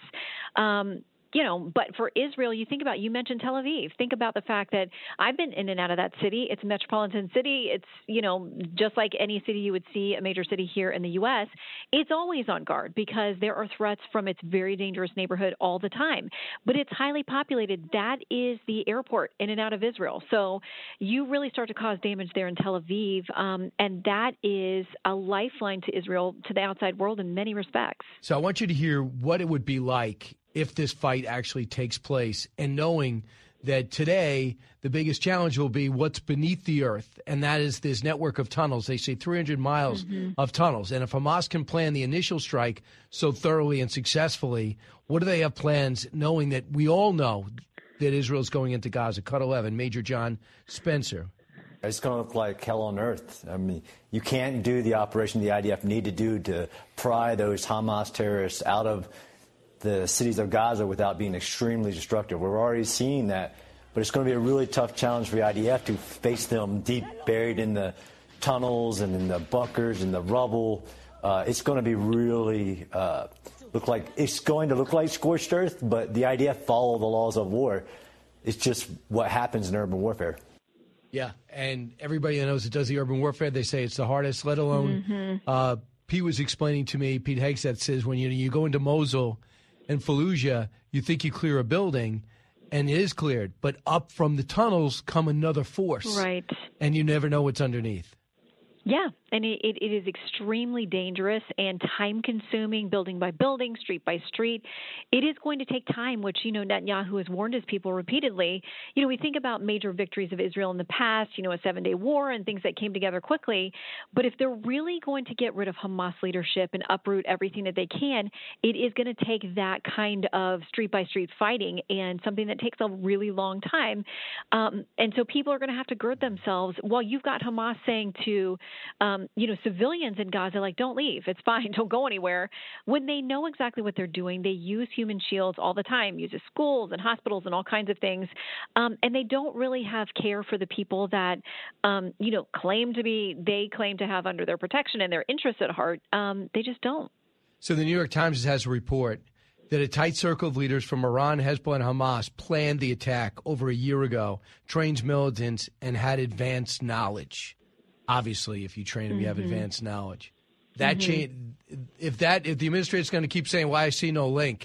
Um You know, but for Israel, you think about, you mentioned Tel Aviv. Think about the fact that I've been in and out of that city. It's a metropolitan city. It's, you know, just like any city you would see, a major city here in the U S, it's always on guard because there are threats from its very dangerous neighborhood all the time. But it's highly populated. That is the airport in and out of Israel. So you really start to cause damage there in Tel Aviv. Um, and that is a lifeline to Israel, to the outside world in many respects. So I want you to hear what it would be like if this fight actually takes place, and knowing that today the biggest challenge will be what's beneath the earth, and that is this network of tunnels. They say three hundred miles mm-hmm. of tunnels. And if Hamas can plan the initial strike so thoroughly and successfully, what do they have plans, knowing that we all know that Israel's going into Gaza? Cut eleven, Major John Spencer. It's going to look like hell on earth. I mean, you can't do the operation the I D F need to do to pry those Hamas terrorists out of the cities of Gaza without being extremely destructive. We're already seeing that, but it's going to be a really tough challenge for the I D F to face them deep buried in the tunnels and in the bunkers and the rubble. Uh, it's going to be really uh, look like it's going to look like scorched earth, but the I D F follow the laws of war. It's just what happens in urban warfare. Yeah, and everybody that knows that does the urban warfare, they say it's the hardest, let alone Mm-hmm. uh, Pete was explaining to me, Pete Hegseth says when you, you go into Mosul and Fallujah, you think you clear a building, and it is cleared. But up from the tunnels come another force. Right. And you never know what's underneath. Yeah, and it, it, it is extremely dangerous and time-consuming, building by building, street by street. It is going to take time, which, you know, Netanyahu has warned his people repeatedly. You know, we think about major victories of Israel in the past, you know, a seven-day war and things that came together quickly. But if they're really going to get rid of Hamas leadership and uproot everything that they can, it is going to take that kind of street-by-street fighting and something that takes a really long time. Um, and so people are going to have to gird themselves. While you've got Hamas saying to Um, you know, civilians in Gaza, like, don't leave. It's fine. Don't go anywhere. When they know exactly what they're doing, they use human shields all the time, uses schools and hospitals and all kinds of things. Um, and they don't really have care for the people that, um, you know, claim to be, they claim to have under their protection and their interests at heart. Um, they just don't. So the New York Times has a report that a tight circle of leaders from Iran, Hezbollah, and Hamas planned the attack over a year ago, trained militants, and had advanced knowledge. Obviously, if you train them, you have Mm-hmm. advanced knowledge. That Mm-hmm. change, if that, if the administrator is going to keep saying, "Why I see no link,"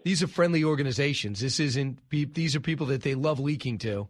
these are friendly organizations. This isn't. These are people that they love leaking to.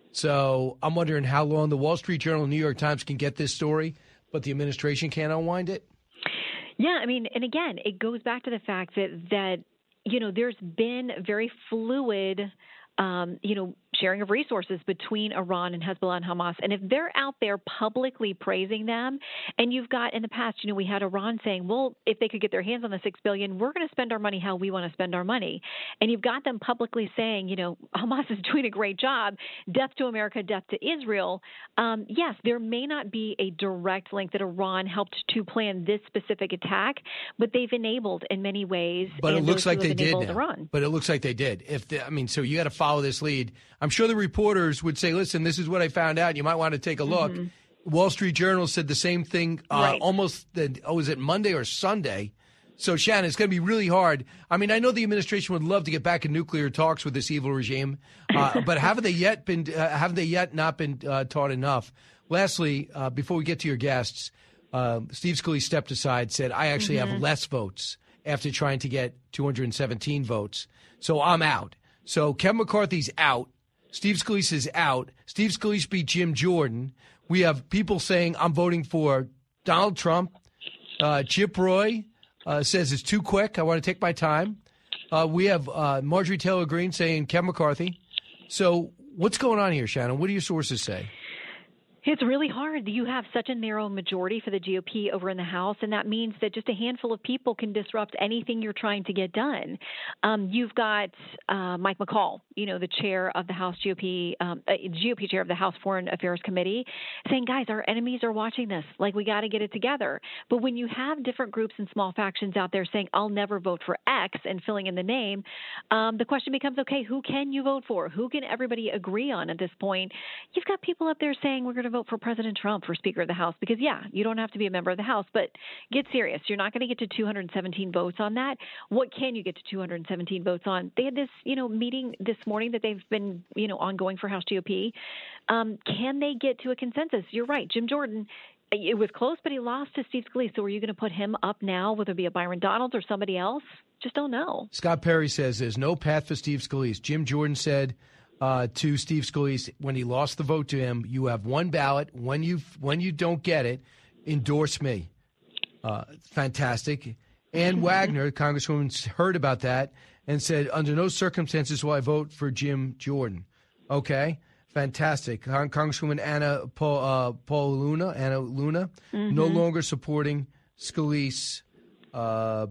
So I'm wondering how long the Wall Street Journal and New York Times can get this story, but the administration can't unwind it. Yeah, I mean, and again, it goes back to the fact that that you know there's been very fluid, um, you know. sharing of resources between Iran and Hezbollah and Hamas. And if they're out there publicly praising them, and you've got in the past, you know, we had Iran saying, well, if they could get their hands on the six billion dollars, we're going to spend our money how we want to spend our money. And you've got them publicly saying, you know, Hamas is doing a great job, death to America, death to Israel. Um, yes, there may not be a direct link that Iran helped to plan this specific attack, but they've enabled in many ways. But it looks like they did now. Iran. But it looks like they did. If the, I mean, so you got to follow this lead. I'm sure the reporters would say, listen, this is what I found out. You might want to take a look. Mm-hmm. Wall Street Journal said the same thing uh, right. almost, the, oh, was it Monday or Sunday? So, Shannon, it's going to be really hard. I mean, I know the administration would love to get back in nuclear talks with this evil regime, uh, but haven't they yet been, uh, haven't they yet not been uh, taught enough? Lastly, uh, before we get to your guests, uh, Steve Scalise stepped aside, said, I actually mm-hmm. have less votes after trying to get two hundred seventeen votes. So I'm out. So Kevin McCarthy's out. Steve Scalise is out. Steve Scalise beat Jim Jordan. We have people saying, I'm voting for Donald Trump. Uh, Chip Roy uh, says it's too quick. I want to take my time. Uh, we have uh, Marjorie Taylor Greene saying Kevin McCarthy. So what's going on here, Shannon? What do your sources say? It's really hard. You have such a narrow majority for the G O P over in the House, and that means that just a handful of people can disrupt anything you're trying to get done. Um, you've got uh, Mike McCall, you know, the chair of the House G O P, um, uh, G O P chair of the House Foreign Affairs Committee, saying, guys, our enemies are watching this. Like, we got to get it together. But when you have different groups and small factions out there saying, I'll never vote for X and filling in the name, um, the question becomes, okay, who can you vote for? Who can everybody agree on at this point? You've got people up there saying, we're going to vote for President Trump for Speaker of the House, because, yeah, you don't have to be a member of the House, but get serious. You're not going to get to two hundred seventeen votes on that. What can you get to two hundred seventeen votes on? They had this, you know, meeting this morning that they've been, you know, ongoing for House G O P. Um, can they get to a consensus? You're right. Jim Jordan, it was close, but he lost to Steve Scalise. So are you going to put him up now, whether it be a Byron Donalds or somebody else? Just don't know. Scott Perry says there's no path for Steve Scalise. Jim Jordan said Uh, to Steve Scalise when he lost the vote to him, you have one ballot. When you when you don't get it, endorse me. Uh, fantastic. Ann Wagner, Congresswoman, heard about that and said, under no circumstances will I vote for Jim Jordan. Okay, fantastic. Con- Congresswoman Anna Paul, uh, Paul Luna, Anna Luna, mm-hmm. no longer supporting Scalise. Uh,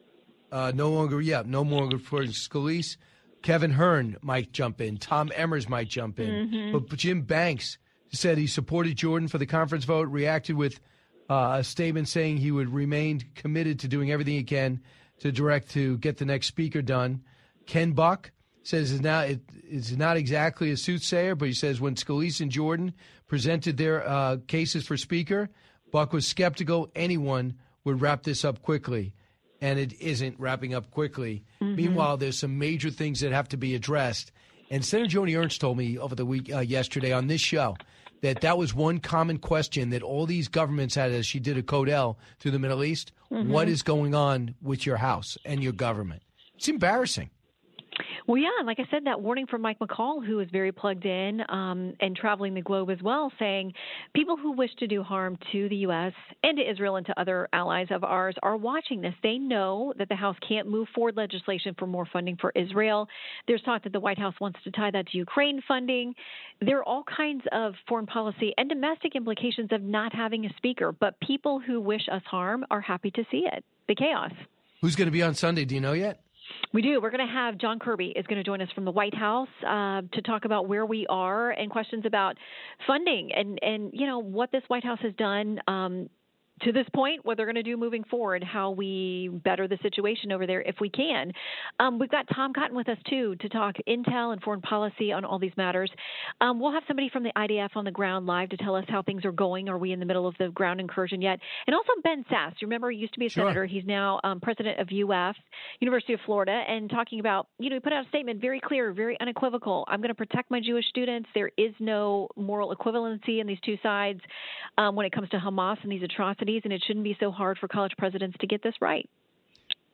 uh, no longer, yeah, no longer supporting Scalise. Kevin Hearn might jump in. Tom Emmers might jump in. Mm-hmm. But Jim Banks said he supported Jordan for the conference vote, reacted with uh, a statement saying he would remain committed to doing everything he can to direct to get the next speaker done. Ken Buck says it's not, it, it's not exactly a soothsayer, but he says when Scalise and Jordan presented their uh, cases for speaker, Buck was skeptical anyone would wrap this up quickly. And it isn't wrapping up quickly. Mm-hmm. Meanwhile, there's some major things that have to be addressed. And Senator Joni Ernst told me over the week uh, yesterday on this show that that was one common question that all these governments had as she did a Codell through the Middle East. Mm-hmm. What is going on with your house and your government? It's embarrassing. Well, yeah, like I said, that warning from Mike McCall, who is very plugged in um, and traveling the globe as well, saying people who wish to do harm to the U S and to Israel and to other allies of ours are watching this. They know that the House can't move forward legislation for more funding for Israel. There's talk that the White House wants to tie that to Ukraine funding. There are all kinds of foreign policy and domestic implications of not having a speaker, but people who wish us harm are happy to see it, the chaos. Who's going to be on Sunday? Do you know yet? We do. We're going to have John Kirby is going to join us from the White House uh, to talk about where we are and questions about funding and, and you know, what this White House has done um, to this point, what they're going to do moving forward, how we better the situation over there if we can. Um, we've got Tom Cotton with us, too, to talk intel and foreign policy on all these matters. Um, we'll have somebody from the I D F on the ground live to tell us how things are going. Are we in the middle of the ground incursion yet? And also Ben Sasse. You remember, he used to be a sure. senator. He's now um, president of U F, University of Florida, and talking about, you know, he put out a statement very clear, very unequivocal. I'm going to protect my Jewish students. There is no moral equivalency in these two sides um, when it comes to Hamas and these atrocities, and it shouldn't be so hard for college presidents to get this right.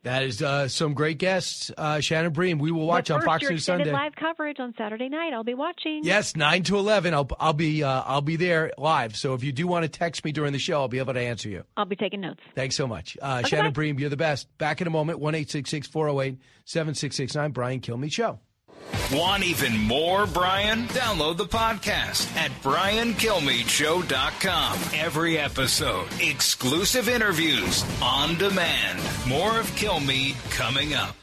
That is uh, some great guests. Uh, Shannon Bream, we will watch but on first, Fox your News extended Sunday. Live coverage on Saturday night. I'll be watching. Yes, nine to eleven. I'll I'll be uh, I'll be there live. So if you do want to text me during the show, I'll be able to answer you. I'll be taking notes. Thanks so much, uh, Okay, Shannon bye. Bream. You're the best. Back in a moment. One eight six six four zero eight seven six six nine. Brian Kilmeade Show. Want even more Brian? Download the podcast at brian kilmeade show dot com. Every episode, exclusive interviews on demand. More of Kilmeade coming up.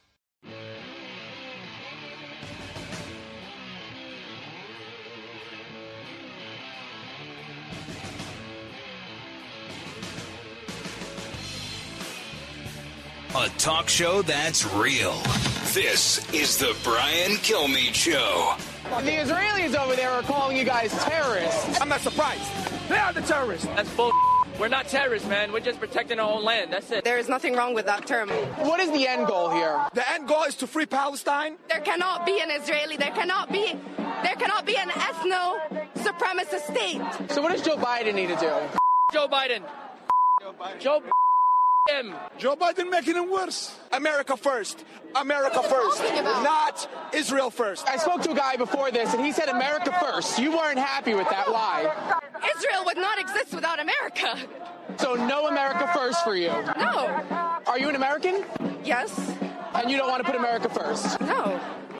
A talk show that's real. This is the Brian Kilmeade Show. The Israelis over there are calling you guys terrorists. I'm not surprised. They are the terrorists. That's bull. We're not terrorists, man. We're just protecting our own land. That's it. There is nothing wrong with that term. What is the end goal here? The end goal is to free Palestine. There cannot be an Israeli. There cannot be. There cannot be an ethno-supremacist state. So what does Joe Biden need to do? Joe Biden. Joe Biden. Joe Biden. Him. Joe Biden making it worse. America first. America first. Not Israel first. I spoke to a guy before this, and he said America first. You weren't happy with that. Why? Israel would not exist without America. So no America first for you? No. Are you an American? Yes. And you don't want to put America first? No.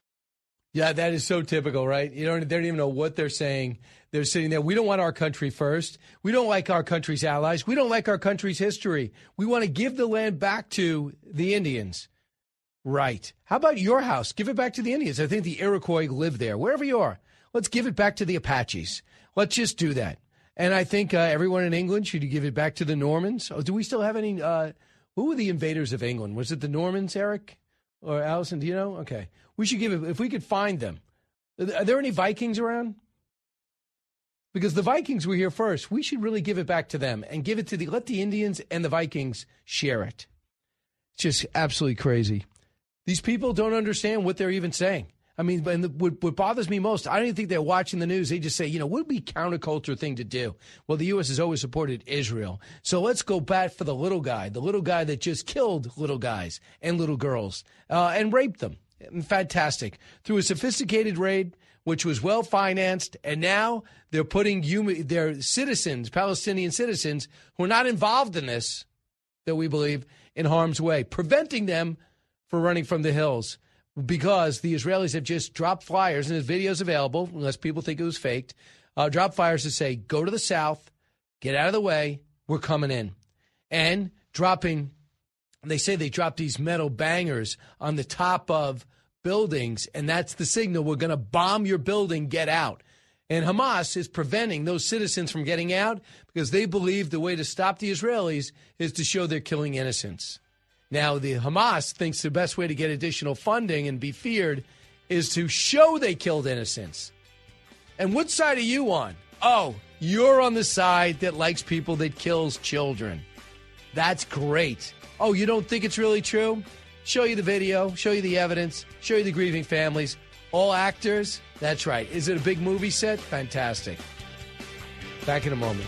Yeah, that is so typical, right? You don't, they don't even know what they're saying. They're sitting there. We don't want our country first. We don't like our country's allies. We don't like our country's history. We want to give the land back to the Indians. Right. How about your house? Give it back to the Indians. I think the Iroquois live there. Wherever you are, let's give it back to the Apaches. Let's just do that. And I think uh, everyone in England should give it back to the Normans. Oh, do we still have any? Uh, who were the invaders of England? Was it the Normans, Eric? Or Allison, do you know? Okay. We should give it, if we could find them. Are there any Vikings around? Because the Vikings were here first. We should really give it back to them and give it to the, let the Indians and the Vikings share it. It's just absolutely crazy. These people don't understand what they're even saying. I mean, and the, what, what bothers me most, I don't even think they're watching the news. They just say, you know, what would be counterculture thing to do? Well, the U S has always supported Israel. So let's go bat for the little guy, the little guy that just killed little guys and little girls uh, and raped them. Fantastic. Through a sophisticated raid, which was well-financed, and now they're putting human, their citizens, Palestinian citizens, who are not involved in this, that we believe, in harm's way, preventing them from running from the hills. Because the Israelis have just dropped flyers, and there's videos available, unless people think it was faked, uh, dropped flyers to say, go to the south, get out of the way, we're coming in. And dropping, they say they dropped these metal bangers on the top of buildings, and that's the signal, we're going to bomb your building, get out. And Hamas is preventing those citizens from getting out because they believe the way to stop the Israelis is to show they're killing innocents. Now, the Hamas thinks the best way to get additional funding and be feared is to show they killed innocents. And what side are you on? Oh, you're on the side that likes people that kills children. That's great. Oh, you don't think it's really true? Show you the video, show you the evidence, show you the grieving families. All actors? That's right. Is it a big movie set? Fantastic. Back in a moment.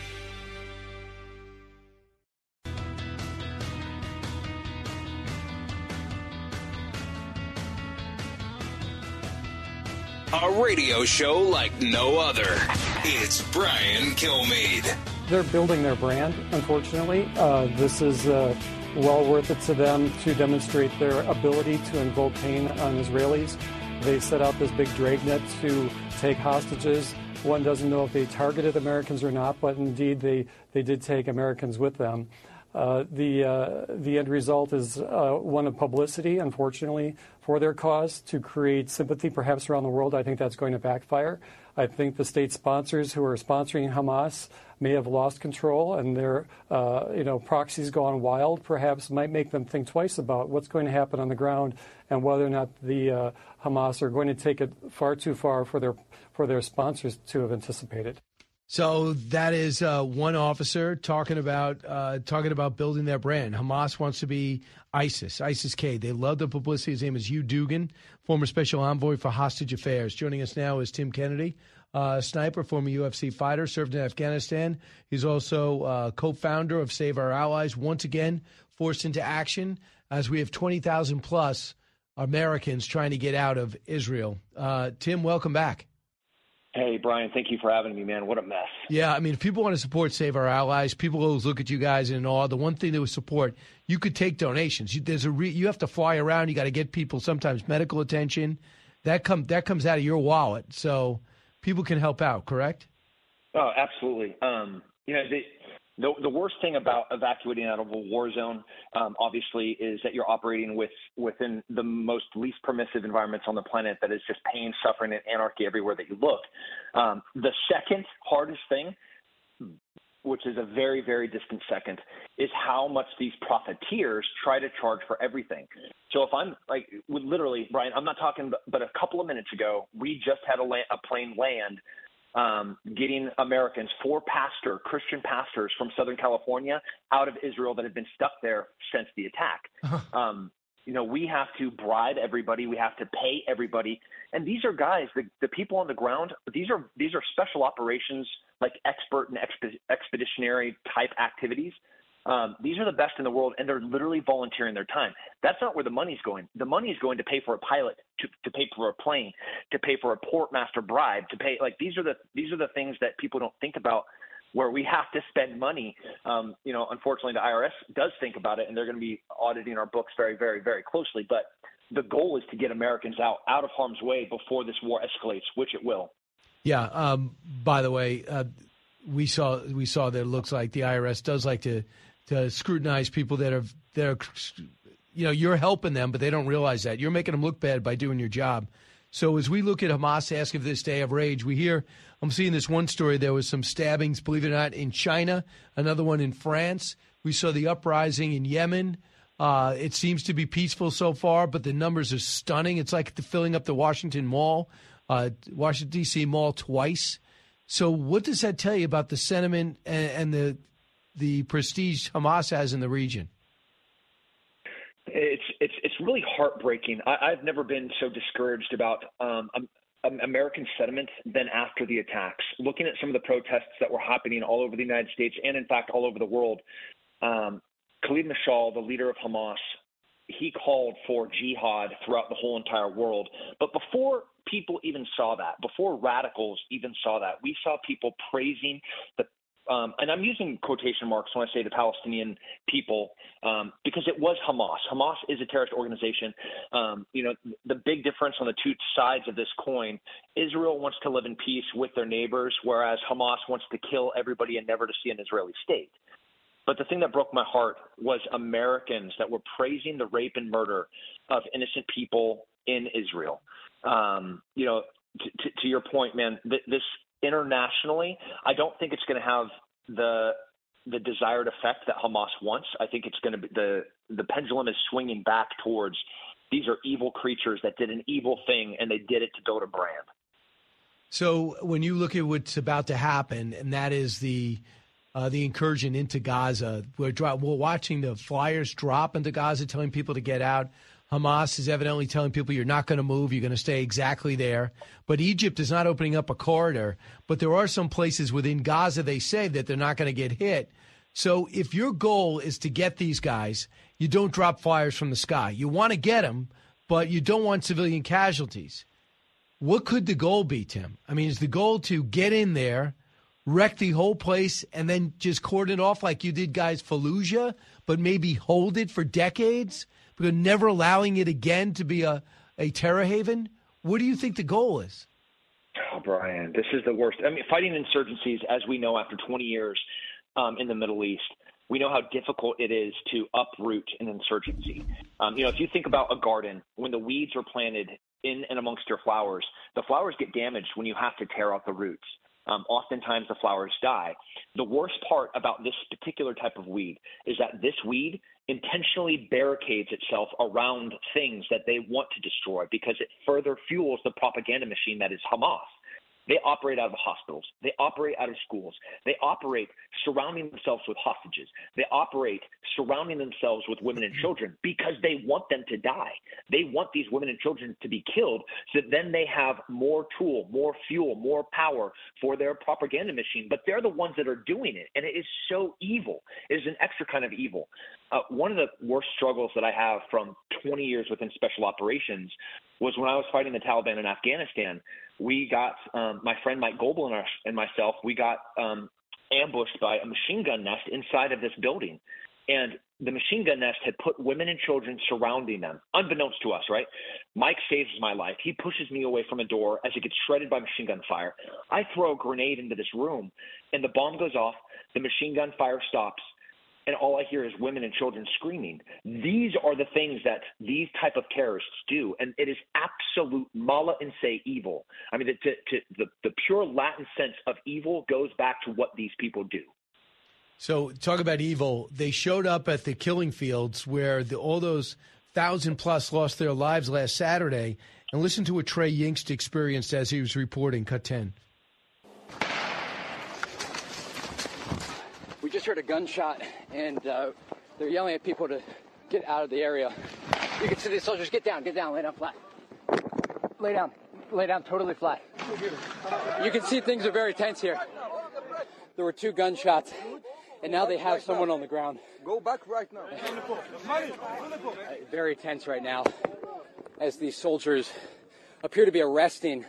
A radio show like no other. It's Brian Kilmeade. They're building their brand, unfortunately. Uh, this is uh, well worth it to them to demonstrate their ability to invoke pain on Israelis. They set out this big dragnet to take hostages. One doesn't know if they targeted Americans or not, but indeed they, they did take Americans with them. Uh, the uh, the end result is uh, one of publicity, unfortunately, for their cause to create sympathy perhaps around the world. I think that's going to backfire. I think the state sponsors who are sponsoring Hamas may have lost control, and their uh, you know proxies gone wild perhaps might make them think twice about what's going to happen on the ground and whether or not the uh, Hamas are going to take it far too far for their for their sponsors to have anticipated. So that is uh, one officer talking about uh, talking about building their brand. Hamas wants to be ISIS, ISIS-K. They love the publicity. His name is Hugh Dugan, former special envoy for hostage affairs. Joining us now is Tim Kennedy, uh, sniper, former U F C fighter, served in Afghanistan. He's also uh, co-founder of Save Our Allies, once again forced into action as we have twenty thousand plus Americans trying to get out of Israel. Uh, Tim, welcome back. Hey, Brian, thank you for having me, man. What a mess. Yeah, I mean, if people want to support Save Our Allies, people always look at you guys in awe. The one thing that would support, you could take donations. You, there's a re, you have to fly around. You got to get people sometimes medical attention. That, come, that comes out of your wallet. So people can help out, correct? Oh, absolutely. Um, you know, the, the the worst thing about evacuating out of a war zone, um, obviously, is that you're operating with within the most least permissive environments on the planet. That is just pain, suffering, and anarchy everywhere that you look. Um, the second hardest thing, which is a very, very distant second, is how much these profiteers try to charge for everything. So if I'm like, literally, Brian, I'm not talking, but, but a couple of minutes ago, we just had a, la- a plane land. Um, getting Americans, four pastor, Christian pastors from Southern California out of Israel that have been stuck there since the attack. Um, you know, we have to bribe everybody. We have to pay everybody. And these are guys, the, the people on the ground, these are these are special operations, like expert and exp- expeditionary type activities. Um, these are the best in the world, and they're literally volunteering their time. That's not where the money's going. The money is going to pay for a pilot, to, to pay for a plane, to pay for a port master bribe, to pay like these are the these are the things that people don't think about, where we have to spend money. Um, you know, unfortunately, the I R S does think about it, and they're going to be auditing our books very, very, very closely. But the goal is to get Americans out out of harm's way before this war escalates, which it will. Yeah. Um, by the way, uh, we saw we saw that it looks like the I R S does like to. to scrutinize people that are, that are, you know, you're helping them, but they don't realize that. You're making them look bad by doing your job. So as we look at Hamas asking for this day of rage, we hear, I'm seeing this one story, there was some stabbings, believe it or not, in China, another one in France. We saw the uprising in Yemen. Uh, it seems to be peaceful so far, but the numbers are stunning. It's like the filling up the Washington Mall, uh, Washington, D C Mall twice. So what does that tell you about the sentiment and, and the the prestige Hamas has in the region? It's it's it's really heartbreaking. I, I've never been so discouraged about um, um, American sentiment than after the attacks. Looking at some of the protests that were happening all over the United States and, in fact, all over the world, um, Khalid Mashal, the leader of Hamas, he called for jihad throughout the whole entire world. But before people even saw that, before radicals even saw that, we saw people praising the Um, and I'm using quotation marks when I say the Palestinian people, um, because it was Hamas. Hamas is a terrorist organization. Um, you know, the big difference on the two sides of this coin, Israel wants to live in peace with their neighbors, whereas Hamas wants to kill everybody and never to see an Israeli state. But the thing that broke my heart was Americans that were praising the rape and murder of innocent people in Israel. Um, you know, t- t- to your point, man, th- this internationally, I don't think it's going to have the the desired effect that Hamas wants. I think it's going to be the the pendulum is swinging back towards these are evil creatures that did an evil thing and they did it to build a brand. So when you look at what's about to happen, and that is the uh, the incursion into Gaza, we're, we're watching the flyers drop into Gaza, telling people to get out. Hamas is evidently telling people you're not going to move, you're going to stay exactly there. But Egypt is not opening up a corridor. But there are some places within Gaza, they say, that they're not going to get hit. So if your goal is to get these guys, you don't drop flyers from the sky. You want to get them, but you don't want civilian casualties. What could the goal be, Tim? I mean, is the goal to get in there, wreck the whole place, and then just cordon it off like you did guys Fallujah, but maybe hold it for decades? Because never allowing it again to be a, a terror haven? What do you think the goal is? Oh, Brian, this is the worst. I mean, fighting insurgencies, as we know after twenty years um, in the Middle East, we know how difficult it is to uproot an insurgency. Um, you know, if you think about a garden, when the weeds are planted in and amongst your flowers, the flowers get damaged when you have to tear out the roots. Um, oftentimes the flowers die. The worst part about this particular type of weed is that this weed intentionally barricades itself around things that they want to destroy because it further fuels the propaganda machine that is Hamas. They operate out of hospitals. They operate out of schools. They operate surrounding themselves with hostages. They operate surrounding themselves with women and children because they want them to die. They want these women and children to be killed so that then they have more tool, more fuel, more power for their propaganda machine. But they're the ones that are doing it, and it is so evil. It is an extra kind of evil. Uh, one of the worst struggles that I have from twenty years within special operations was when I was fighting the Taliban in Afghanistan. We got, um, my friend Mike Goebel and, our, and myself, we got um, ambushed by a machine gun nest inside of this building. And the machine gun nest had put women and children surrounding them, unbeknownst to us, right? Mike saves my life. He pushes me away from a door as it gets shredded by machine gun fire. I throw a grenade into this room, and the bomb goes off. The machine gun fire stops. And all I hear is women and children screaming. These are the things that these type of terrorists do, and it is absolute mala and say evil. I mean, to, to, the, the pure Latin sense of evil goes back to what these people do. So talk about evil. They showed up at the killing fields where the, all those thousand plus lost their lives last Saturday. And listen to what Trey Yingst experienced as he was reporting. Cut ten. We just heard a gunshot, and uh, they're yelling at people to get out of the area. You can see the soldiers. Get down, get down, lay down flat. Lay down, lay down totally flat. You can see things are very tense here. There were two gunshots, and now they have someone on the ground. Go back right now. Very tense right now as these soldiers appear to be arresting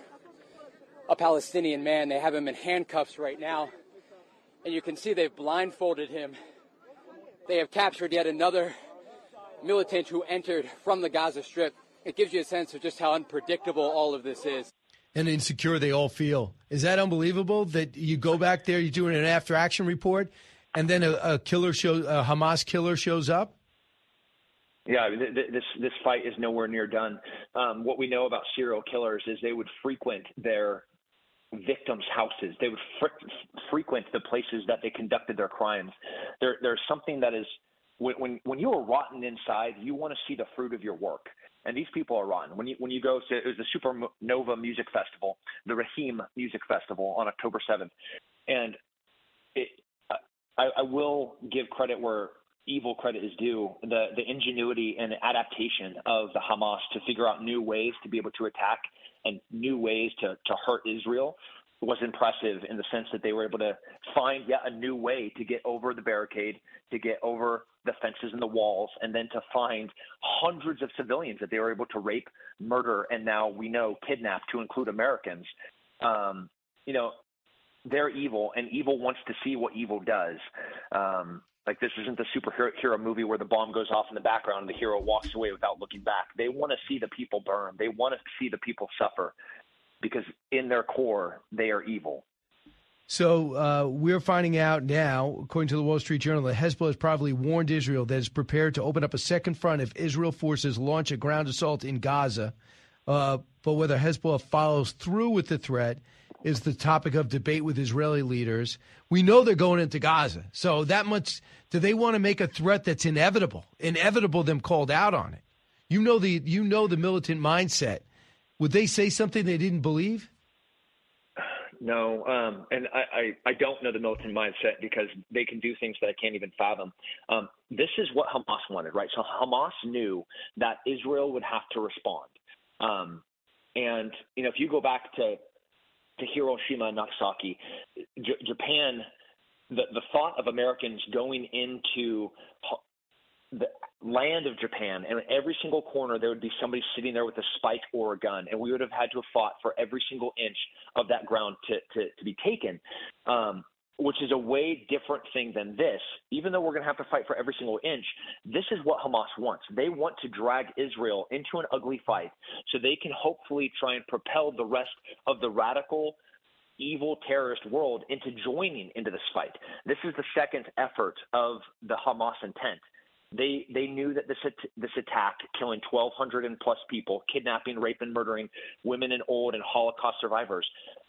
a Palestinian man. They have him in handcuffs right now. And you can see they've blindfolded him. They have captured yet another militant who entered from the Gaza Strip. It gives you a sense of just how unpredictable all of this is. And insecure they all feel. Is that unbelievable that you go back there, you're doing an after-action report, and then a, a killer show, a Hamas killer shows up? Yeah, this this fight is nowhere near done. Um, what we know about serial killers is they would frequent their victims' houses. They would fre- frequent the places that they conducted their crimes. There, there's something that is, when, when when you are rotten inside, you want to see the fruit of your work. And these people are rotten. When you when you go to, it was the Supernova Music Festival, the Rahim Music Festival on October seventh, and it, I, I will give credit where evil credit is due. The the ingenuity and adaptation of the Hamas to figure out new ways to be able to attack and new ways to, to hurt Israel was impressive in the sense that they were able to find yet a new way to get over the barricade, to get over the fences and the walls, and then to find hundreds of civilians that they were able to rape, murder, and now we know kidnap, to include Americans. Um, you know, they're evil, and evil wants to see what evil does. Um, Like, this isn't the superhero movie where the bomb goes off in the background and the hero walks away without looking back. They want to see the people burn. They want to see the people suffer because in their core, they are evil. So uh, we're finding out now, according to the Wall Street Journal, that Hezbollah has probably warned Israel that it's prepared to open up a second front if Israel forces launch a ground assault in Gaza. Uh, but whether Hezbollah follows through with the threat is the topic of debate with Israeli leaders. We know they're going into Gaza. So that much, do they want to make a threat that's inevitable? Inevitable them called out on it. You know the you know the militant mindset. Would they say something they didn't believe? No, um, and I, I, I don't know the militant mindset because they can do things that I can't even fathom. Um, this is what Hamas wanted, right? So Hamas knew that Israel would have to respond. Um, and, you know, if you go back to to Hiroshima and Nagasaki, J- Japan, the, the thought of Americans going into the land of Japan, and every single corner there would be somebody sitting there with a spike or a gun, and we would have had to have fought for every single inch of that ground to, to, to be taken, um, which is a way different thing than this. Even though we're going to have to fight for every single inch, this is what Hamas wants. They want to drag Israel into an ugly fight so they can hopefully try and propel the rest of the radical, evil terrorist world into joining into this fight. This is the second effort of the Hamas intent. They they knew that this this attack, killing twelve hundred and plus people, kidnapping, rape, and murdering women and old and Holocaust survivors,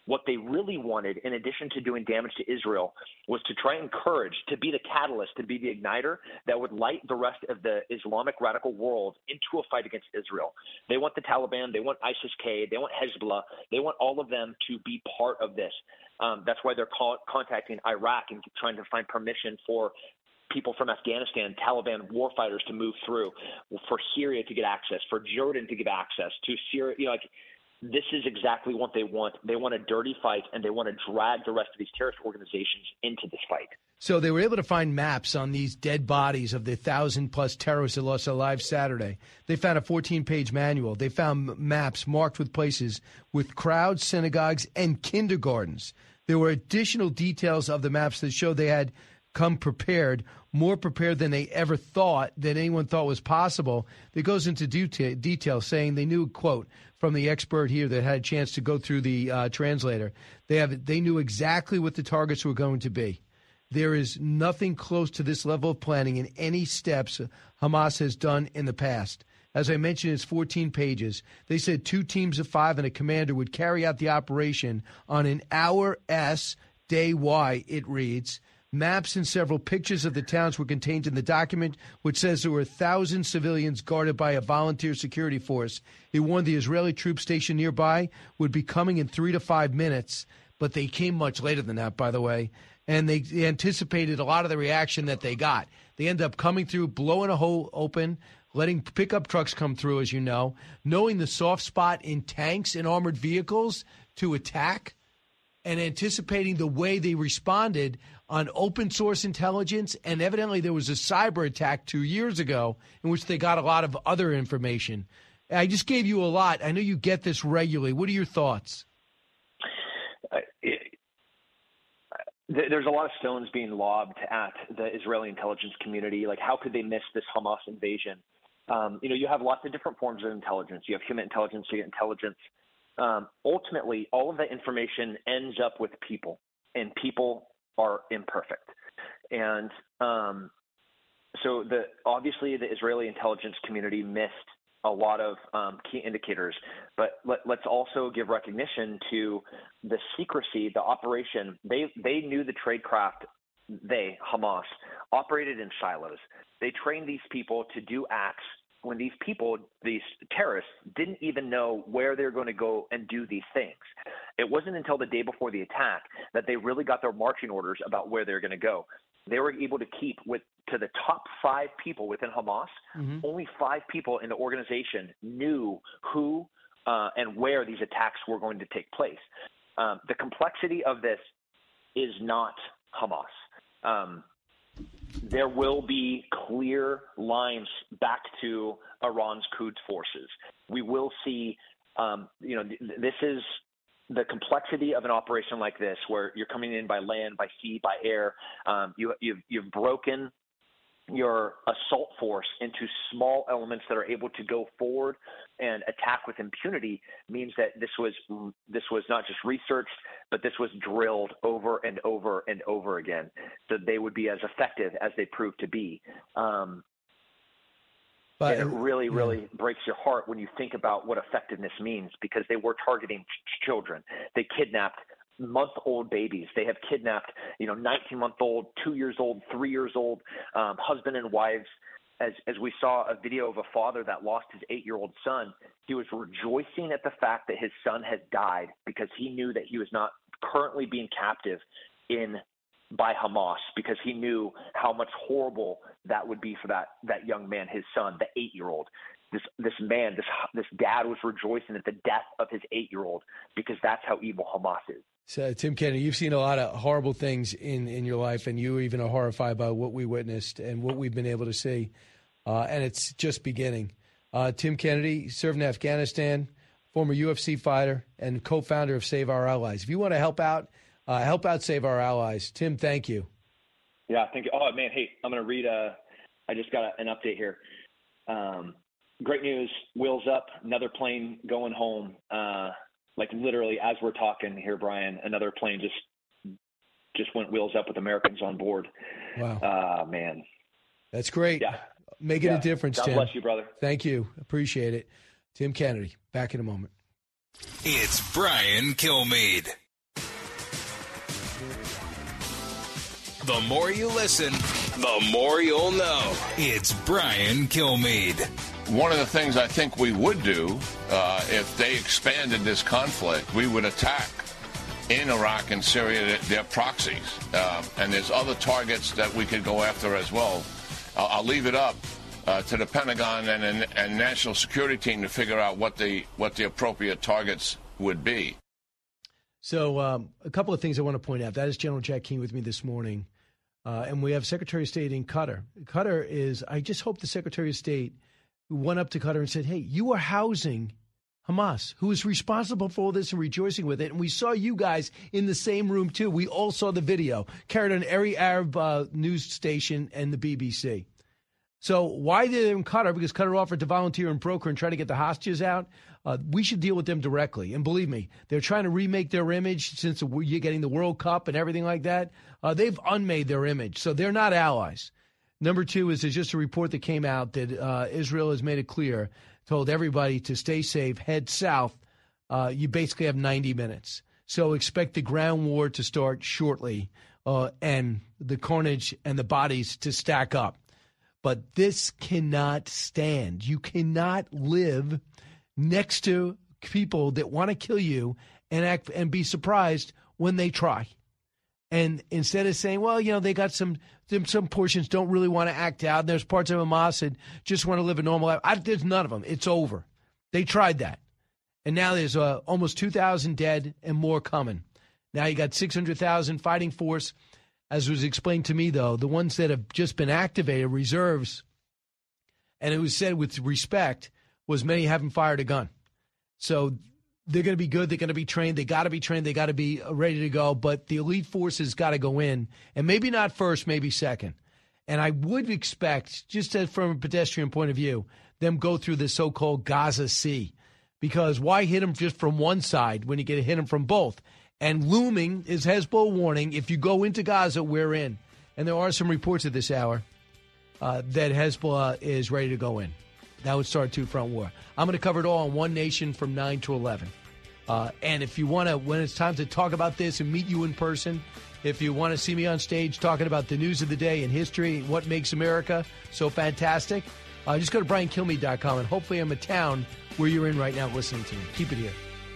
What they really wanted, in addition to doing damage to Israel, was to try and encourage, to be the catalyst, to be the igniter that would light the rest of the Islamic radical world into a fight against Israel. They want the Taliban, they want ISIS-K, they want Hezbollah, they want all of them to be part of this. Um, that's why they're call- contacting Iraq and trying to find permission for people from Afghanistan, Taliban warfighters to move through, for Syria to get access, for Jordan to give access to Syria. You know, like, this is exactly what they want. They want a dirty fight, and they want to drag the rest of these terrorist organizations into this fight. So they were able to find maps on these dead bodies of the thousand-plus terrorists that lost their lives Saturday. They found a fourteen-page manual. They found maps marked with places with crowds, synagogues, and kindergartens. There were additional details of the maps that showed they had come prepared, more prepared than they ever thought, that anyone thought was possible. That goes into detail, detail saying they knew, quote, from the expert here that had a chance to go through the uh, translator, they have they knew exactly what the targets were going to be. There is nothing close to this level of planning in any steps Hamas has done in the past. As I mentioned, it's fourteen pages. They said two teams of five and a commander would carry out the operation on an hour S, day Y, it reads. Maps and several pictures of the towns were contained in the document, which says there were a thousand civilians guarded by a volunteer security force. It warned the Israeli troops stationed nearby would be coming in three to five minutes, but they came much later than that, by the way, and they anticipated a lot of the reaction that they got. They ended up coming through, blowing a hole open, letting pickup trucks come through, as you know, knowing the soft spot in tanks and armored vehicles to attack, and anticipating the way they responded on open source intelligence. And evidently there was a cyber attack two years ago in which they got a lot of other information. I just gave you a lot. I know you get this regularly. What are your thoughts? Uh, it, there's a lot of stones being lobbed at the Israeli intelligence community. Like, how could they miss this Hamas invasion? Um, you know, you have lots of different forms of intelligence. You have human intelligence, you get intelligence. Um, ultimately, all of that information ends up with people, and people are imperfect. And um, so the obviously the Israeli intelligence community missed a lot of um, key indicators, but let, let's also give recognition to the secrecy, the operation. They, they knew the trade craft, they, Hamas, operated in silos. They trained these people to do acts when these people, these terrorists, didn't even know where they're going to go and do these things. It wasn't until the day before the attack that they really got their marching orders about where they're going to go. They were able to keep with to the top five people within Hamas. Mm-hmm. Only five people in the organization knew who uh, and where these attacks were going to take place. Um, the complexity of this is not Hamas. Um, There will be clear lines back to Iran's Quds forces. We will see, um, you know, th- this is the complexity of an operation like this, where you're coming in by land, by sea, by air. Um, you, you've, you've broken your assault force into small elements that are able to go forward and attack with impunity. Means that this was this was not just researched, but this was drilled over and over and over again, so they would be as effective as they proved to be. Um, but and it really, really yeah. breaks your heart when you think about what effectiveness means, because they were targeting ch- children. They kidnapped month-old babies. They have kidnapped, you know, nineteen-month-old, two years old, three years old, um, husband and wives. As as we saw a video of a father that lost his eight-year-old son, he was rejoicing at the fact that his son had died because he knew that he was not currently being captive in by Hamas, because he knew how much horrible that would be for that that young man, his son, the eight-year-old. This this man, this this dad was rejoicing at the death of his eight-year-old, because that's how evil Hamas is. So, Tim Kennedy, you've seen a lot of horrible things in, in your life, and you even are horrified by what we witnessed and what we've been able to see. Uh, and it's just beginning. Uh, Tim Kennedy served in Afghanistan, former U F C fighter, and co-founder of Save Our Allies. If you want to help out, uh, help out Save Our Allies. Tim, thank you. Yeah, thank you. Oh, man, hey, I'm going to read a – I just got a, an update here. Um, great news, wheels up, another plane going home. Uh Like literally, as we're talking here, Brian, another plane just just went wheels up with Americans on board. Wow. Uh, man. That's great. Yeah. Making yeah. a difference, God Tim. bless you, brother. Thank you. Appreciate it. Tim Kennedy, back in a moment. It's Brian Kilmeade. The more you listen, the more you'll know. It's Brian Kilmeade. One of the things I think we would do uh, if they expanded this conflict, we would attack in Iraq and Syria their proxies. Uh, and there's other targets that we could go after as well. I'll, I'll leave it up uh, to the Pentagon and, and, and national security team to figure out what the what the appropriate targets would be. So um, a couple of things I want to point out. That is General Jack King with me this morning. Uh, and we have Secretary of State in Qatar. Qatar is, I just hope the Secretary of State who went up to Qatar and said, hey, you are housing Hamas, who is responsible for all this and rejoicing with it. And we saw you guys in the same room, too. We all saw the video carried on every Arab uh, news station and the B B C. So why did they in Qatar? Because Qatar offered to volunteer and broker and try to get the hostages out. Uh, we should deal with them directly. And believe me, they're trying to remake their image since you're getting the World Cup and everything like that. Uh, they've unmade their image. So they're not allies. Number two is there's just a report that came out that uh, Israel has made it clear, told everybody to stay safe, head south. Uh, you basically have ninety minutes. So expect the ground war to start shortly uh, and the carnage and the bodies to stack up. But this cannot stand. You cannot live next to people that want to kill you and act and be surprised when they try. And instead of saying, well, you know, they got some some portions don't really want to act out. And there's parts of Hamas that just want to live a normal life. I, there's none of them. It's over. They tried that. And now there's uh, almost two thousand dead and more coming. Now you got six hundred thousand fighting force. As was explained to me, though, the ones that have just been activated, reserves, and it was said with respect, was many haven't fired a gun. So they're going to be good. They're going to be trained. They got to be trained. They got to be ready to go. But the elite forces got to go in, and maybe not first, maybe second. And I would expect, just as from a pedestrian point of view, them go through the so-called Gaza Sea. Because why hit them just from one side when you get to hit them from both? And looming is Hezbollah warning, if you go into Gaza, we're in. And there are some reports at this hour uh, that Hezbollah is ready to go in. That would start a two-front war. I'm going to cover it all on One Nation from nine to eleven. Uh, and if you want to, when it's time to talk about this and meet you in person, if you want to see me on stage talking about the news of the day and history, what makes America so fantastic, uh, just go to brian kilmeade dot com, and hopefully I'm in town where you're in right now listening to me. Keep it here.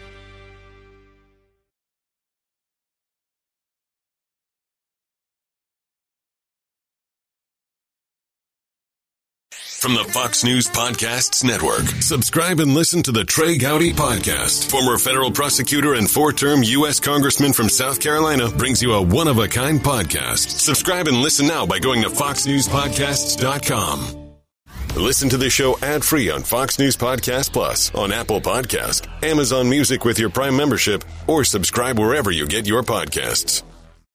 From the Fox News Podcasts Network. Subscribe and listen to the Trey Gowdy Podcast. Former federal prosecutor and four-term U S Congressman from South Carolina brings you a one-of-a-kind podcast. Subscribe and listen now by going to fox news podcasts dot com. Listen to the show ad-free on Fox News Podcast Plus, on Apple Podcast, Amazon Music with your Prime membership, or subscribe wherever you get your podcasts.